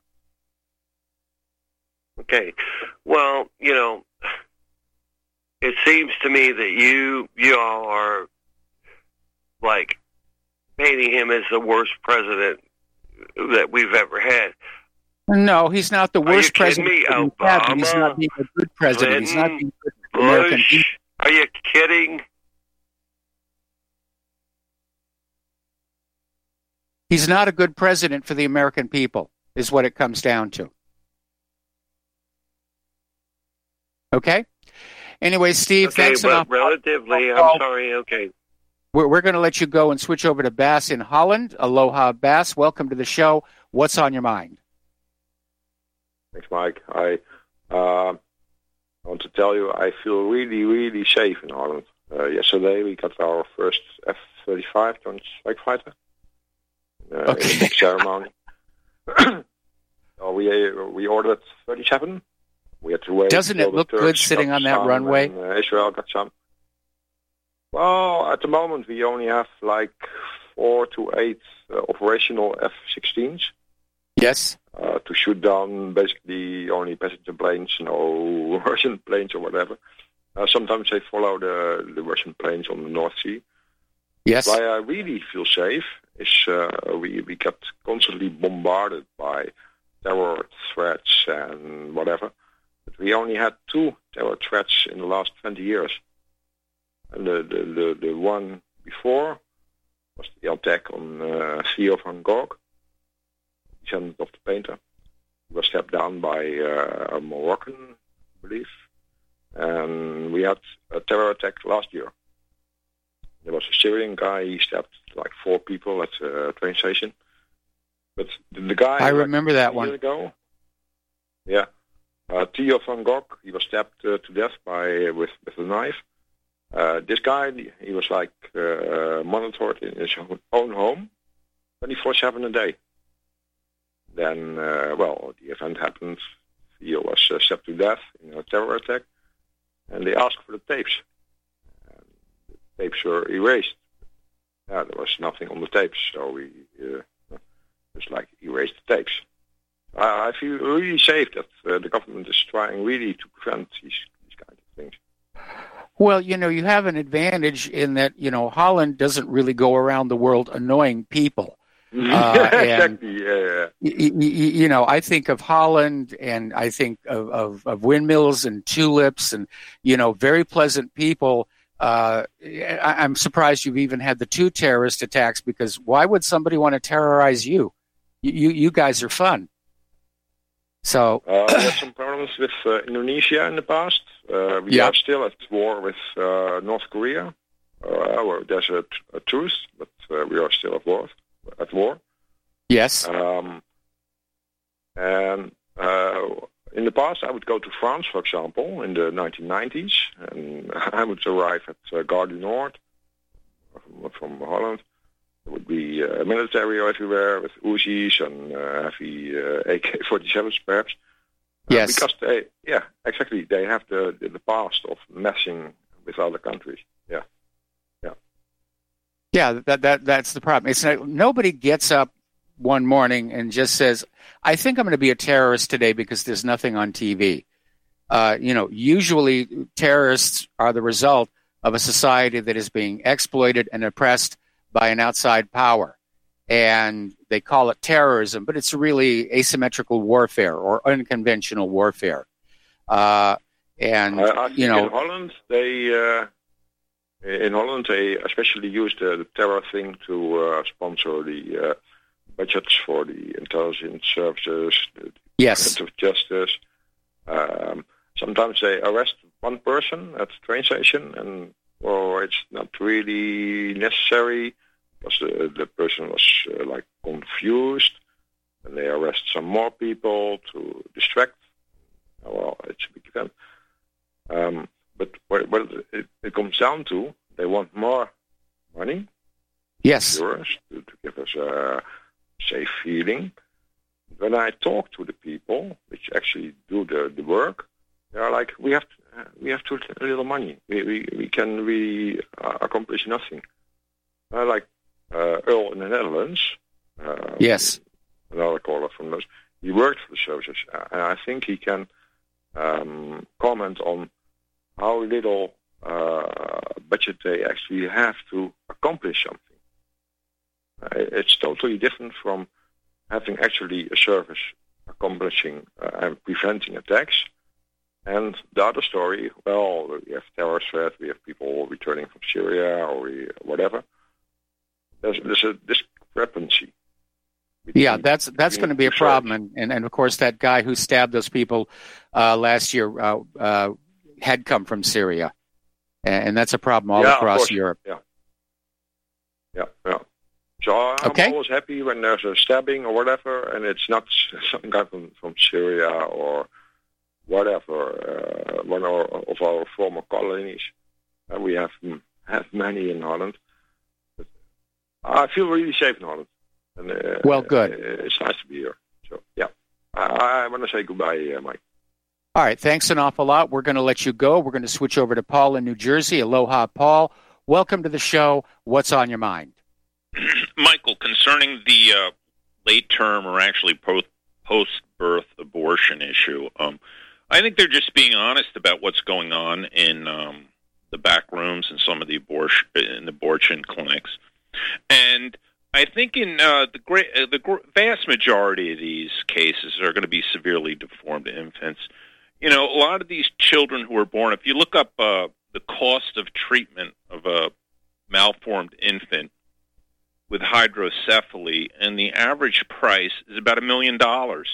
Speaker 15: Okay. Well, you know, it seems to me that you you all are like painting him as the worst president that we've ever had.
Speaker 2: No, he's not the
Speaker 15: Are you
Speaker 2: worst
Speaker 15: kidding
Speaker 2: president
Speaker 15: me?
Speaker 2: that we've had, but he's
Speaker 15: Obama,
Speaker 2: not being a good president. He's not
Speaker 15: Clinton,
Speaker 2: being good for the American
Speaker 15: Bush?
Speaker 2: people.
Speaker 15: Are you kidding?
Speaker 2: He's not a good president for the American people, is what it comes down to. Okay? Anyway, Steve,
Speaker 15: Okay,
Speaker 2: thanks
Speaker 15: but
Speaker 2: enough.
Speaker 15: relatively,
Speaker 2: Oh,
Speaker 15: I'm sorry. Okay.
Speaker 2: We're, we're going to let you go and switch over to Bass in Holland. Aloha, Bass. Welcome to the show. What's on your mind?
Speaker 16: Thanks, Mike. I uh, want to tell you I feel really, really safe in Holland. Uh, yesterday we got our first F thirty-five Joint Strike Fighter. Uh,
Speaker 2: Okay.
Speaker 16: in a big ceremony. so we uh, we ordered thirty-seven. We had to wait.
Speaker 2: Doesn't
Speaker 16: till
Speaker 2: it
Speaker 16: the
Speaker 2: look good
Speaker 16: Turks
Speaker 2: sitting
Speaker 16: got
Speaker 2: on that
Speaker 16: some
Speaker 2: runway?
Speaker 16: and, uh, Israel got some. Well, at the moment we only have like four to eight uh, operational F sixteens.
Speaker 2: Yes.
Speaker 16: Uh, to shoot down basically only passenger planes, no Russian planes or whatever. Uh, sometimes they follow the, the Russian planes on the North Sea.
Speaker 2: Yes.
Speaker 16: Why I really feel safe is uh, we, we get constantly bombarded by terror threats and whatever. But we only had two terror threats in the last twenty years. And the, the, the, the one before was the attack on uh, Theo van Gogh, descendant of the painter. He was stepped down by uh, a Moroccan, I believe. And we had a terror attack last year. There was a Syrian guy, he stabbed like four people at a train station. But the, the guy...
Speaker 2: I
Speaker 16: like,
Speaker 2: remember that
Speaker 16: a
Speaker 2: one.
Speaker 16: year ago, yeah. Uh, Theo van Gogh, he was stabbed uh, to death by with, with a knife. Uh, this guy, he was like uh, monitored in his own home twenty-four seven a day. Then, uh, well, the event happened. Theo was uh, stabbed to death in a terror attack, and they asked for the tapes. And the tapes were erased. Yeah, there was nothing on the tapes, so we uh, just like erased the tapes. I, I feel really safe that uh, the government is trying really to prevent these, these kinds of things.
Speaker 2: Well, you know, you have an advantage in that, you know, Holland doesn't really go around the world annoying people. Uh,
Speaker 16: exactly, yeah, yeah.
Speaker 2: You, you know, I think of Holland, and I think of, of, of windmills and tulips and, you know, very pleasant people. Uh, I, I'm surprised you've even had the two terrorist attacks, because why would somebody want to terrorize you? You, you guys are fun. So
Speaker 16: uh, we had some problems with uh, Indonesia in the past. Uh, we
Speaker 2: yeah.
Speaker 16: are still at war with uh, North Korea. Uh, well, there's a, a truce, but uh, we are still at war. At war.
Speaker 2: Yes.
Speaker 16: Um, and uh, in the past, I would go to France, for example, in the nineteen nineties, and I would arrive at uh, Gare du Nord from, from Holland. There would be uh, military everywhere with Uzis and uh, heavy uh, A K forty-sevens, perhaps.
Speaker 2: Yes.
Speaker 16: Uh, because they, yeah, exactly, they have the, the, the past of messing with other countries. Yeah.
Speaker 2: Yeah, that that that's the problem. It's not, nobody gets up one morning and just says, "I think I'm going to be a terrorist today because there's nothing on T V." Uh, you know, usually terrorists are the result of a society that is being exploited and oppressed by an outside power, and they call it terrorism, but it's really asymmetrical warfare or unconventional warfare. Uh, and
Speaker 16: I, I think
Speaker 2: you know,
Speaker 16: in Holland they. Uh... In Holland, they especially use the, the terror thing to uh, sponsor the uh, budgets for the intelligence services, the
Speaker 2: yes.
Speaker 16: Department of Justice. Um, sometimes they arrest one person at the train station, and well, it's not really necessary because the, the person was uh, like confused, and they arrest some more people to distract. Well, it's a big event. Um, But what, what it, it comes down to, they want more money.
Speaker 2: Yes.
Speaker 16: Euros to, to give us a safe feeling. When I talk to the people which actually do the, the work, they are like, we have to, uh, we have too little money. We we, we can really uh, accomplish nothing. Uh, like uh, Earl in the Netherlands. Uh,
Speaker 2: yes.
Speaker 16: Another caller from those. He worked for the services, uh, and I think he can um, comment on how little uh, budget they actually have to accomplish something. Uh, it's totally different from having actually a service accomplishing uh, and preventing attacks. And the other story, well, we have terror threat, we have people returning from Syria or we, whatever. There's, there's a discrepancy.
Speaker 2: Yeah, that's that's going to be a problem. And, and, and, of course, that guy who stabbed those people uh, last year uh, uh, had come from Syria, and that's a problem all
Speaker 16: yeah,
Speaker 2: across Europe.
Speaker 16: Yeah, yeah, yeah. So I'm
Speaker 2: okay.
Speaker 16: always happy when there's a stabbing or whatever, and it's not some guy from, from Syria or whatever, uh, one of our former colonies. Uh, we have have many in Holland. But I feel really safe in Holland. And, uh,
Speaker 2: well, good.
Speaker 16: Uh, it's nice to be here. So yeah, I, I want to say goodbye, uh, Mike.
Speaker 2: All right, thanks an awful lot. We're going to let you go. We're going to switch over to Paul in New Jersey. Aloha, Paul. Welcome to the show. What's on your mind?
Speaker 17: Michael, concerning the uh, late-term or actually post-birth abortion issue, um, I think they're just being honest about what's going on in um, the back rooms and some of the abortion, in abortion clinics. And I think in uh, the great, uh, the gr- vast majority of these cases are going to be severely deformed infants. You know, a lot of these children who are born, if you look up uh, the cost of treatment of a malformed infant with hydrocephaly, and the average price is about a million dollars.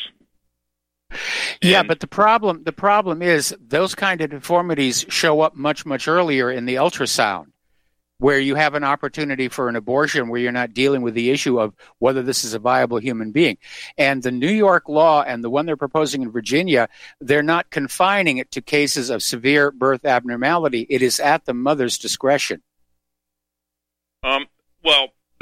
Speaker 2: Yeah, and, but the problem the problem is those kind of deformities show up much, much earlier in the ultrasound, where you have an opportunity for an abortion where you're not dealing with the issue of whether this is a viable human being. And the New York law and the one they're proposing in Virginia, they're not confining it to cases of severe birth abnormality. It is at the mother's discretion.
Speaker 17: Um, well,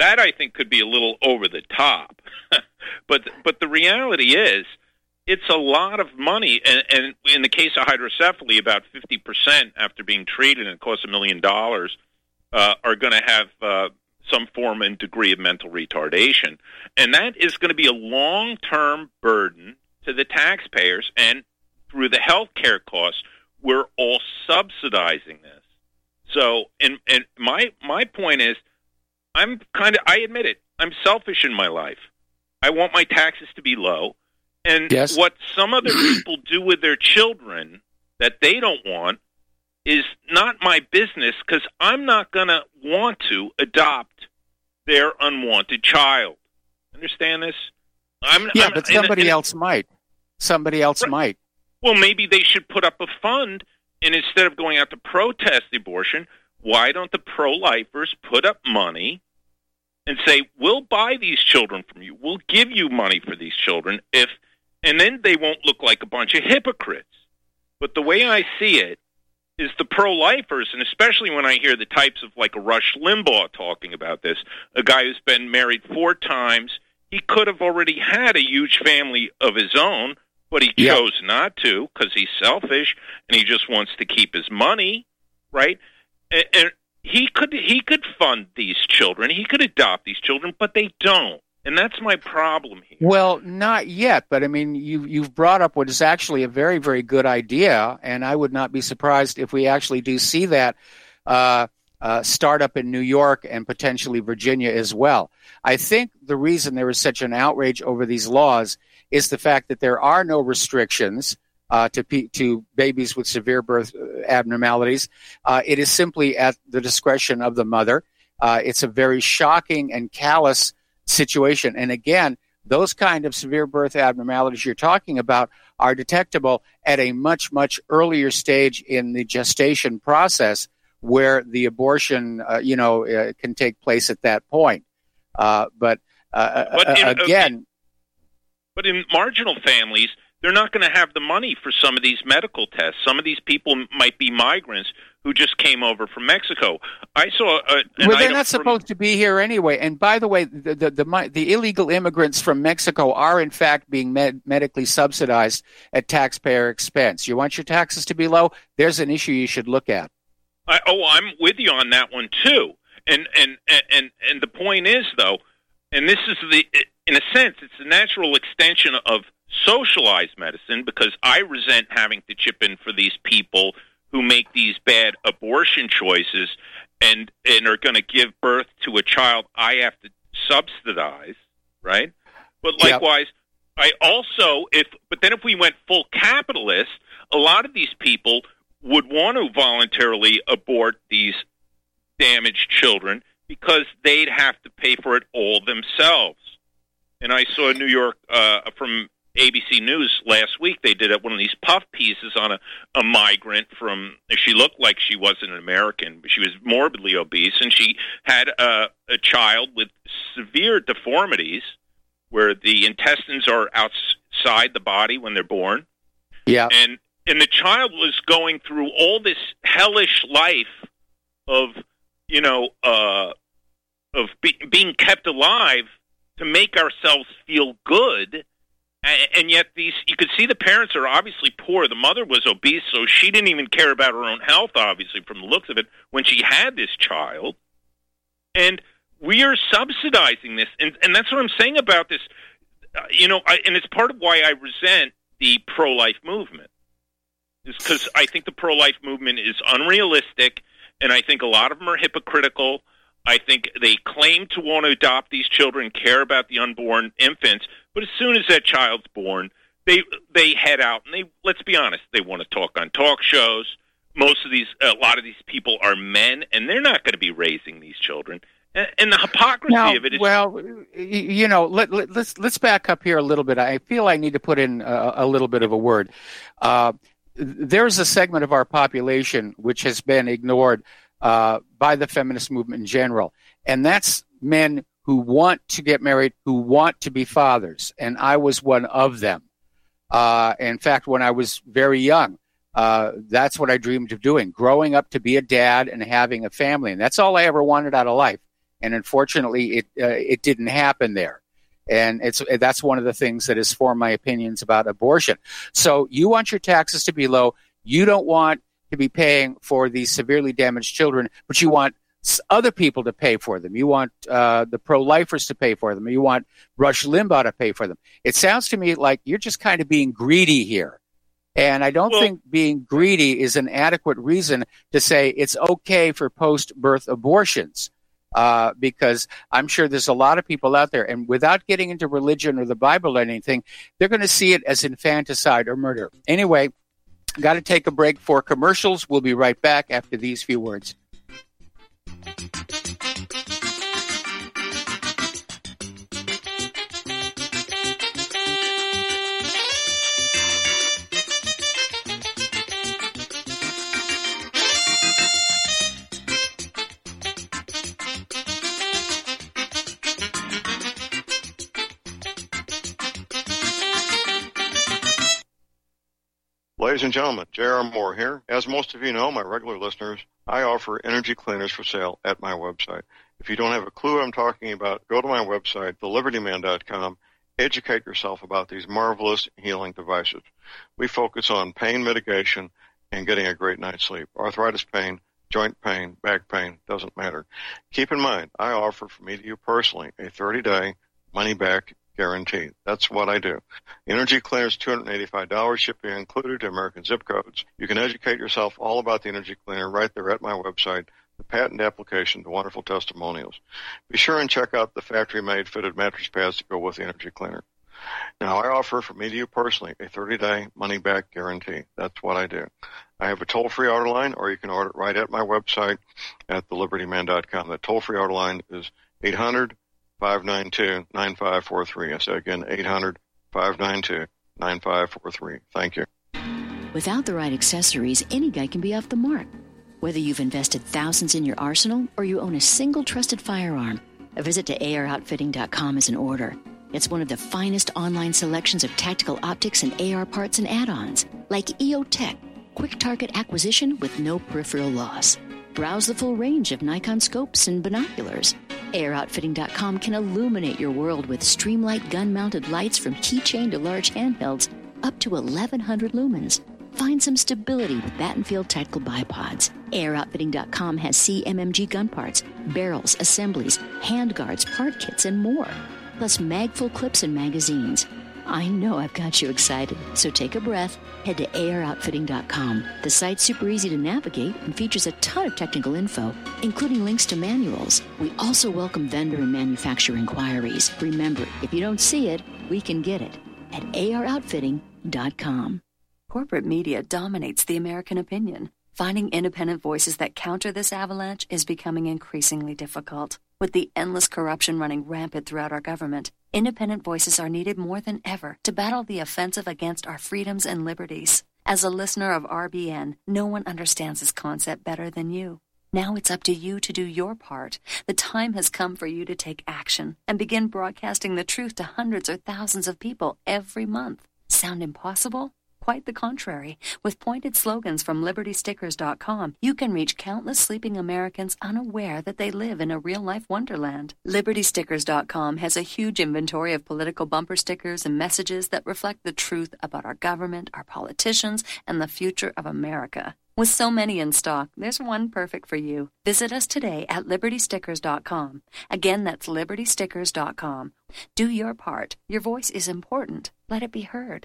Speaker 17: that I think could be a little over the top. but but the reality is, it's a lot of money, and, and in the case of hydrocephaly, about fifty percent after being treated, and it costs a million dollars, uh, are going to have uh, some form and degree of mental retardation. And that is going to be a long-term burden to the taxpayers, and through the health care costs, we're all subsidizing this. So, and, and my my point is, I'm kind of, I admit it, I'm selfish in my life. I want my taxes to be low. And yes. What some other people do with their children that they don't want is not my business, because I'm not going to want to adopt their unwanted child. Understand this? I'm,
Speaker 2: yeah,
Speaker 17: I'm,
Speaker 2: but somebody
Speaker 17: and, and,
Speaker 2: else might. Somebody else right. might.
Speaker 17: Well, maybe they should put up a fund, and instead of going out to protest the abortion, why don't the pro-lifers put up money and say, we'll buy these children from you. We'll give you money for these children, if, and then they won't look like a bunch of hypocrites. But the way I see it is the pro-lifers, and especially when I hear the types of like a Rush Limbaugh talking about this, a guy who's been married four times, he could have already had a huge family of his own, but he
Speaker 2: yeah.
Speaker 17: chose not to because he's selfish and he just wants to keep his money, right? And, and he could he could fund these children, he could adopt these children, but they don't. And that's my problem here.
Speaker 2: Well, not yet, but I mean, you, you've brought up what is actually a very, very good idea, and I would not be surprised if we actually do see that uh, uh, start up in New York and potentially Virginia as well. I think the reason there is such an outrage over these laws is the fact that there are no restrictions uh, to pe- to babies with severe birth abnormalities. Uh, it is simply at the discretion of the mother. Uh, it's a very shocking and callous situation. And again, those kind of severe birth abnormalities you're talking about are detectable at a much, much earlier stage in the gestation process, where the abortion, uh, you know, uh, can take place at that point. Uh, but, uh,
Speaker 17: but in,
Speaker 2: again...
Speaker 17: okay. But in marginal families, they're not going to have the money for some of these medical tests. Some of these people might be migrants who just came over from Mexico. I saw a, an
Speaker 2: well, they're not
Speaker 17: from,
Speaker 2: supposed to be here anyway. And by the way, the the, the, the illegal immigrants from Mexico are in fact being med- medically subsidized at taxpayer expense. You want your taxes to be low? There's an issue you should look at.
Speaker 17: I, oh, I'm with you on that one too. And and and and the point is, though, and this is the, in a sense, it's a natural extension of socialized medicine, because I resent having to chip in for these people who make these bad abortion choices and and are going to give birth to a child I have to subsidize, right? But likewise, yep. I also, if but then if we went full capitalist, a lot of these people would want to voluntarily abort these damaged children because they'd have to pay for it all themselves. And I saw New York uh, from A B C News last week. They did one of these puff pieces on a, a migrant from, she looked like she wasn't an American, but she was morbidly obese, and she had a, a child with severe deformities where the intestines are outside the body when they're born.
Speaker 2: Yeah.
Speaker 17: And and the child was going through all this hellish life of, you know, uh, of be, being kept alive to make ourselves feel good. And yet these, you could see the parents are obviously poor. The mother was obese, so she didn't even care about her own health, obviously, from the looks of it, when she had this child. And we are subsidizing this. And, and that's what I'm saying about this. Uh, you know, I, and it's part of why I resent the pro-life movement, is because I think the pro-life movement is unrealistic, and I think a lot of them are hypocritical. I think they claim to want to adopt these children, care about the unborn infants, but as soon as that child's born, they they head out and they, let's be honest, they want to talk on talk shows. Most of these, a lot of these people are men, and they're not going to be raising these children. And, and the hypocrisy
Speaker 2: now,
Speaker 17: of it is,
Speaker 2: well, you know, let, let, let's let's back up here a little bit. I feel I need to put in a, a little bit of a word. Uh, there's a segment of our population which has been ignored Uh, by the feminist movement in general. And that's men who want to get married, who want to be fathers. And I was one of them. Uh, in fact, when I was very young, uh, that's what I dreamed of doing, growing up to be a dad and having a family. And that's all I ever wanted out of life. and unfortunately, it uh, it didn't happen there. And it's that's one of the things that has formed my opinions about abortion. So you want your taxes to be low. You don't want to be paying for these severely damaged children, but you want other people to pay for them. You want uh, the pro-lifers to pay for them. You want Rush Limbaugh to pay for them. It sounds to me like you're just kind of being greedy here. And I don't well, think being greedy is an adequate reason to say it's okay for post-birth abortions. Uh, because I'm sure there's a lot of people out there, and without getting into religion or the Bible or anything, they're going to see it as infanticide or murder. Anyway, got to take a break for commercials. We'll be right back after these few words.
Speaker 18: Ladies and gentlemen, J R. Moore here. As most of you know, my regular listeners, I offer energy cleaners for sale at my website. If you don't have a clue what I'm talking about, go to my website, the liberty man dot com. Educate yourself about these marvelous healing devices. We focus on pain mitigation and getting a great night's sleep. Arthritis pain, joint pain, back pain, doesn't matter. Keep in mind, I offer for me to you personally a thirty-day money-back guarantee. That's what I do. Energy Cleaner is two hundred eighty-five dollars, shipping included to American zip codes. You can educate yourself all about the Energy Cleaner right there at my website, the patent application, the wonderful testimonials. Be sure and check out the factory-made fitted mattress pads to go with the Energy Cleaner. Now, I offer for me to you personally a thirty-day money-back guarantee. That's what I do. I have a toll-free order line, or you can order it right at my website at the liberty man dot com. The toll-free order line is eight hundred, five nine two, nine five four three. I say again, eight hundred, five nine two, nine five four three. Thank you.
Speaker 19: Without the right accessories, any guy can be off the mark. Whether you've invested thousands in your arsenal or you own a single trusted firearm, a visit to A R outfitting dot com is in order. It's one of the finest online selections of tactical optics and A R parts and add-ons, like E O Tech, quick target acquisition with no peripheral loss. Browse the full range of Nikon scopes and binoculars. A R outfitting dot com can illuminate your world with Streamlight gun-mounted lights from keychain to large handhelds up to eleven hundred lumens. Find some stability with Battenfield Tactical Bipods. A R outfitting dot com has C M M G gun parts, barrels, assemblies, handguards, part kits, and more. Plus mag-full clips and magazines. I know I've got you excited, so take a breath. Head to A R outfitting dot com. The site's super easy to navigate and features a ton of technical info, including links to manuals. We also welcome vendor and manufacturer inquiries. Remember, if you don't see it, we can get it at A R outfitting dot com.
Speaker 20: Corporate media dominates the American opinion. Finding independent voices that counter this avalanche is becoming increasingly difficult. With the endless corruption running rampant throughout our government, independent voices are needed more than ever to battle the offensive against our freedoms and liberties. As a listener of R B N, no one understands this concept better than you. Now it's up to you to do your part. The time has come for you to take action and begin broadcasting the truth to hundreds or thousands of people every month. Sound impossible? Quite the contrary. With pointed slogans from liberty stickers dot com, you can reach countless sleeping Americans unaware that they live in a real-life wonderland. liberty stickers dot com has a huge inventory of political bumper stickers and messages that reflect the truth about our government, our politicians, and the future of America. With so many in stock, there's one perfect for you. Visit us today at liberty stickers dot com. Again, that's liberty stickers dot com. Do your part. Your voice is important. Let it be heard.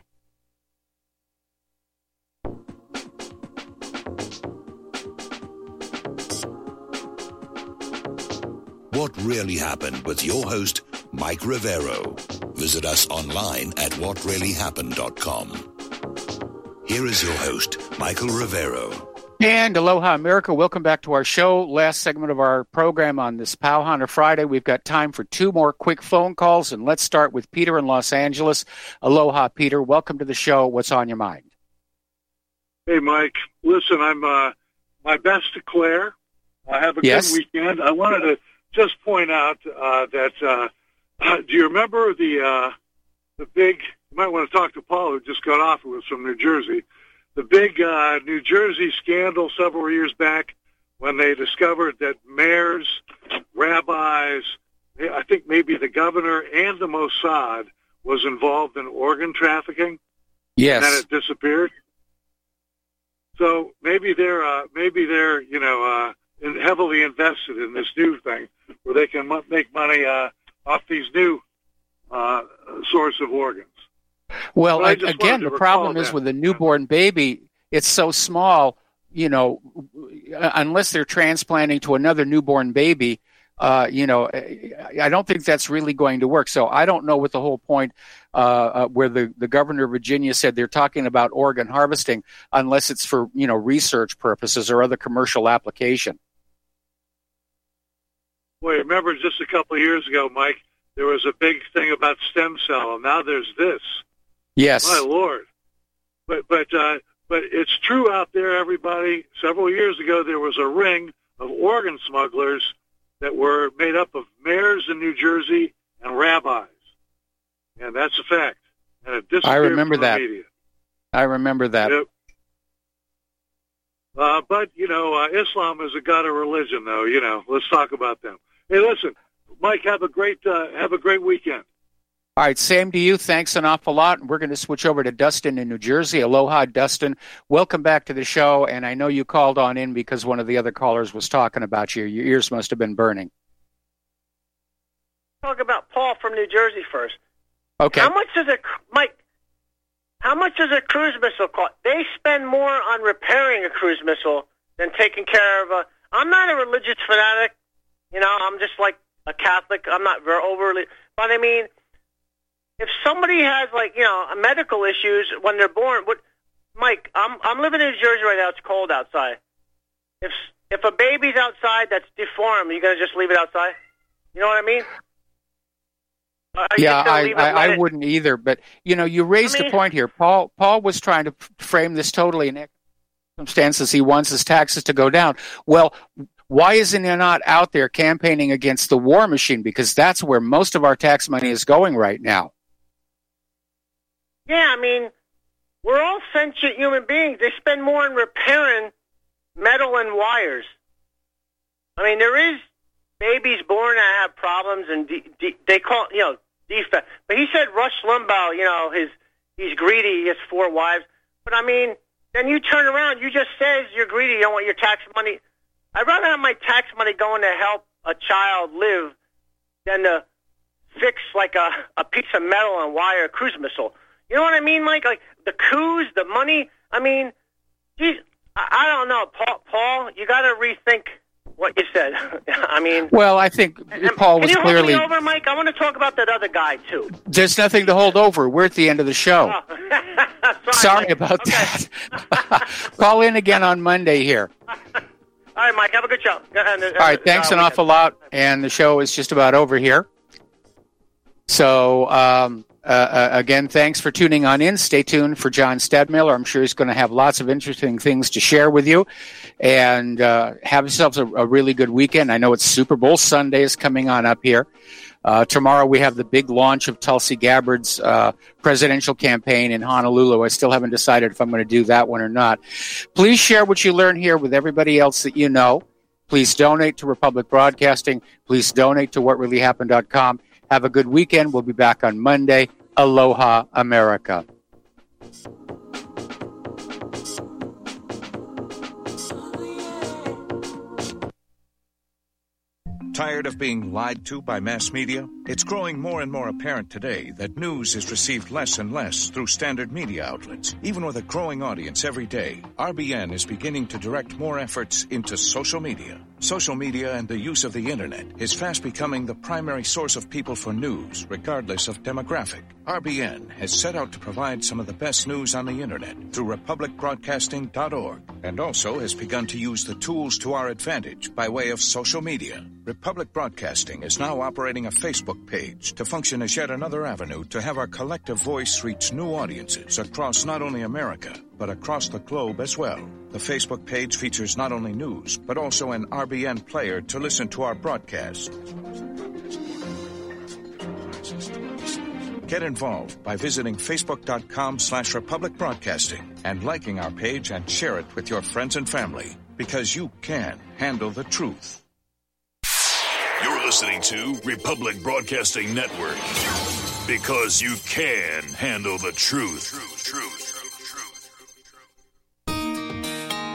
Speaker 1: What Really Happened with your host, Mike Rivero. Visit us online at what really happened dot com. Here is your host, Michael Rivero.
Speaker 2: And aloha, America. Welcome back to our show. Last segment of our program on this Pow Hunter Friday. We've got time for two more quick phone calls, and let's start with Peter in Los Angeles. Aloha, Peter. Welcome to the show. What's on your mind?
Speaker 21: Hey, Mike. Listen, I'm uh, my best to Claire. I have a
Speaker 2: yes.
Speaker 21: good weekend. I wanted to just point out uh, that, uh, uh, do you remember the uh, the big, you might want to talk to Paul, who just got off, who was from New Jersey, the big uh, New Jersey scandal several years back when they discovered that mayors rabbis. I think maybe the governor and the Mossad was involved in organ trafficking.
Speaker 2: Yes.
Speaker 21: And then it disappeared. So maybe they're uh, maybe they're you know uh, in, heavily invested in this new thing where they can m- make money uh, off these new uh, source of organs.
Speaker 2: Well,
Speaker 21: I,
Speaker 2: I, again, the problem is
Speaker 21: that.
Speaker 2: with a newborn baby, it's so small. You know, unless they're transplanting to another newborn baby. Uh, you know, I don't think that's really going to work. So I don't know what the whole point uh, uh, where the, the governor of Virginia said they're talking about organ harvesting unless it's for, you know, research purposes or other commercial application.
Speaker 21: Boy, remember just a couple of years ago, Mike, there was a big thing about stem cell, and now there's this.
Speaker 2: Yes.
Speaker 21: My Lord. But, but, uh, but it's true out there, everybody. Several years ago, there was a ring of organ smugglers that were made up of mayors in New Jersey and rabbis. And that's a fact. And it disappeared
Speaker 2: I remember
Speaker 21: from
Speaker 2: that.
Speaker 21: the media.
Speaker 2: I remember that.
Speaker 21: Yep. Uh, but, you know, uh, Islam is a god of religion, though. You know, let's talk about them. Hey, listen, Mike, have a great uh, have a great weekend.
Speaker 2: All right, same to you. Thanks an awful lot. We're going to switch over to Dustin in New Jersey. Aloha, Dustin. Welcome back to the show. And I know you called on in because one of the other callers was talking about you. Your ears must have been burning.
Speaker 3: Talk about Paul from New Jersey first.
Speaker 2: Okay.
Speaker 3: How much does a Mike? How much does a cruise missile cost? They spend more on repairing a cruise missile than taking care of a. I'm not a religious fanatic. You know, I'm just like a Catholic. I'm not very overly, but I mean. If somebody has, like, you know, medical issues when they're born, what, Mike, I'm I'm living in New Jersey right now. It's cold outside. If if a baby's outside that's deformed, are you going to just leave it outside? You know what I mean? Are you
Speaker 2: yeah,
Speaker 3: just gonna
Speaker 2: I,
Speaker 3: leave it,
Speaker 2: I, I
Speaker 3: it?
Speaker 2: wouldn't either. But, you know, you raised
Speaker 3: I mean,
Speaker 2: a point here. Paul Paul was trying to frame this totally in circumstances. He wants his taxes to go down. Well, why isn't he not out there campaigning against the war machine? Because that's where most of our tax money is going right now.
Speaker 3: Yeah, I mean, we're all sentient human beings. They spend more on repairing metal and wires. I mean, there is babies born that have problems, and de- de- they call you know defect. But he said Rush Limbaugh, you know, his he's greedy. He has four wives. But I mean, then you turn around. You just says you're greedy. You don't want your tax money. I'd rather have my tax money going to help a child live than to fix like a a piece of metal and wire a cruise missile. You know what I mean, Mike? Like the coups, the money. I mean, geez, I, I don't know, Paul. Paul, you got to rethink what you said. I mean,
Speaker 2: well, I think Paul was
Speaker 3: can you
Speaker 2: clearly.
Speaker 3: hold me over, Mike? I want to talk about that other guy too.
Speaker 2: There's nothing to hold over. We're at the end of the show.
Speaker 3: Oh. Sorry,
Speaker 2: Sorry
Speaker 3: Mike.
Speaker 2: about
Speaker 3: Okay.
Speaker 2: that. Call in again on Monday here.
Speaker 3: All right, Mike. Have a good show. And,
Speaker 2: All right, thanks
Speaker 3: uh,
Speaker 2: an awful lot, and the show is just about over here. So. Um, Uh, uh, again, thanks for tuning on in. Stay tuned for John Stadmiller. I'm sure he's going to have lots of interesting things to share with you. And uh, have yourselves a, a really good weekend. I know it's Super Bowl Sunday is coming on up here. Uh, tomorrow we have the big launch of Tulsi Gabbard's uh, presidential campaign in Honolulu. I still haven't decided if I'm going to do that one or not. Please share what you learn here with everybody else that you know. Please donate to Republic Broadcasting. Please donate to what really happened dot com. Have a good weekend. We'll be back on Monday. Aloha, America.
Speaker 22: Tired of being lied to by mass media? It's growing more and more apparent today that news is received less and less through standard media outlets. Even with a growing audience every day, R B N is beginning to direct more efforts into social media. Social media and the use of the internet is fast becoming the primary source of people for news, regardless of demographic. R B N has set out to provide some of the best news on the internet through republic broadcasting dot org, and also has begun to use the tools to our advantage by way of social media. Republic Broadcasting is now operating a Facebook page to function as yet another avenue to have our collective voice reach new audiences across not only America, but across the globe as well. The Facebook page features not only news, but also an R B N player to listen to our broadcast. Get involved by visiting facebook.com slash Republic Broadcasting and liking our page and share it with your friends and family, because you can handle the truth.
Speaker 4: You're listening to Republic Broadcasting Network. Because you can handle the truth. Truth, truth.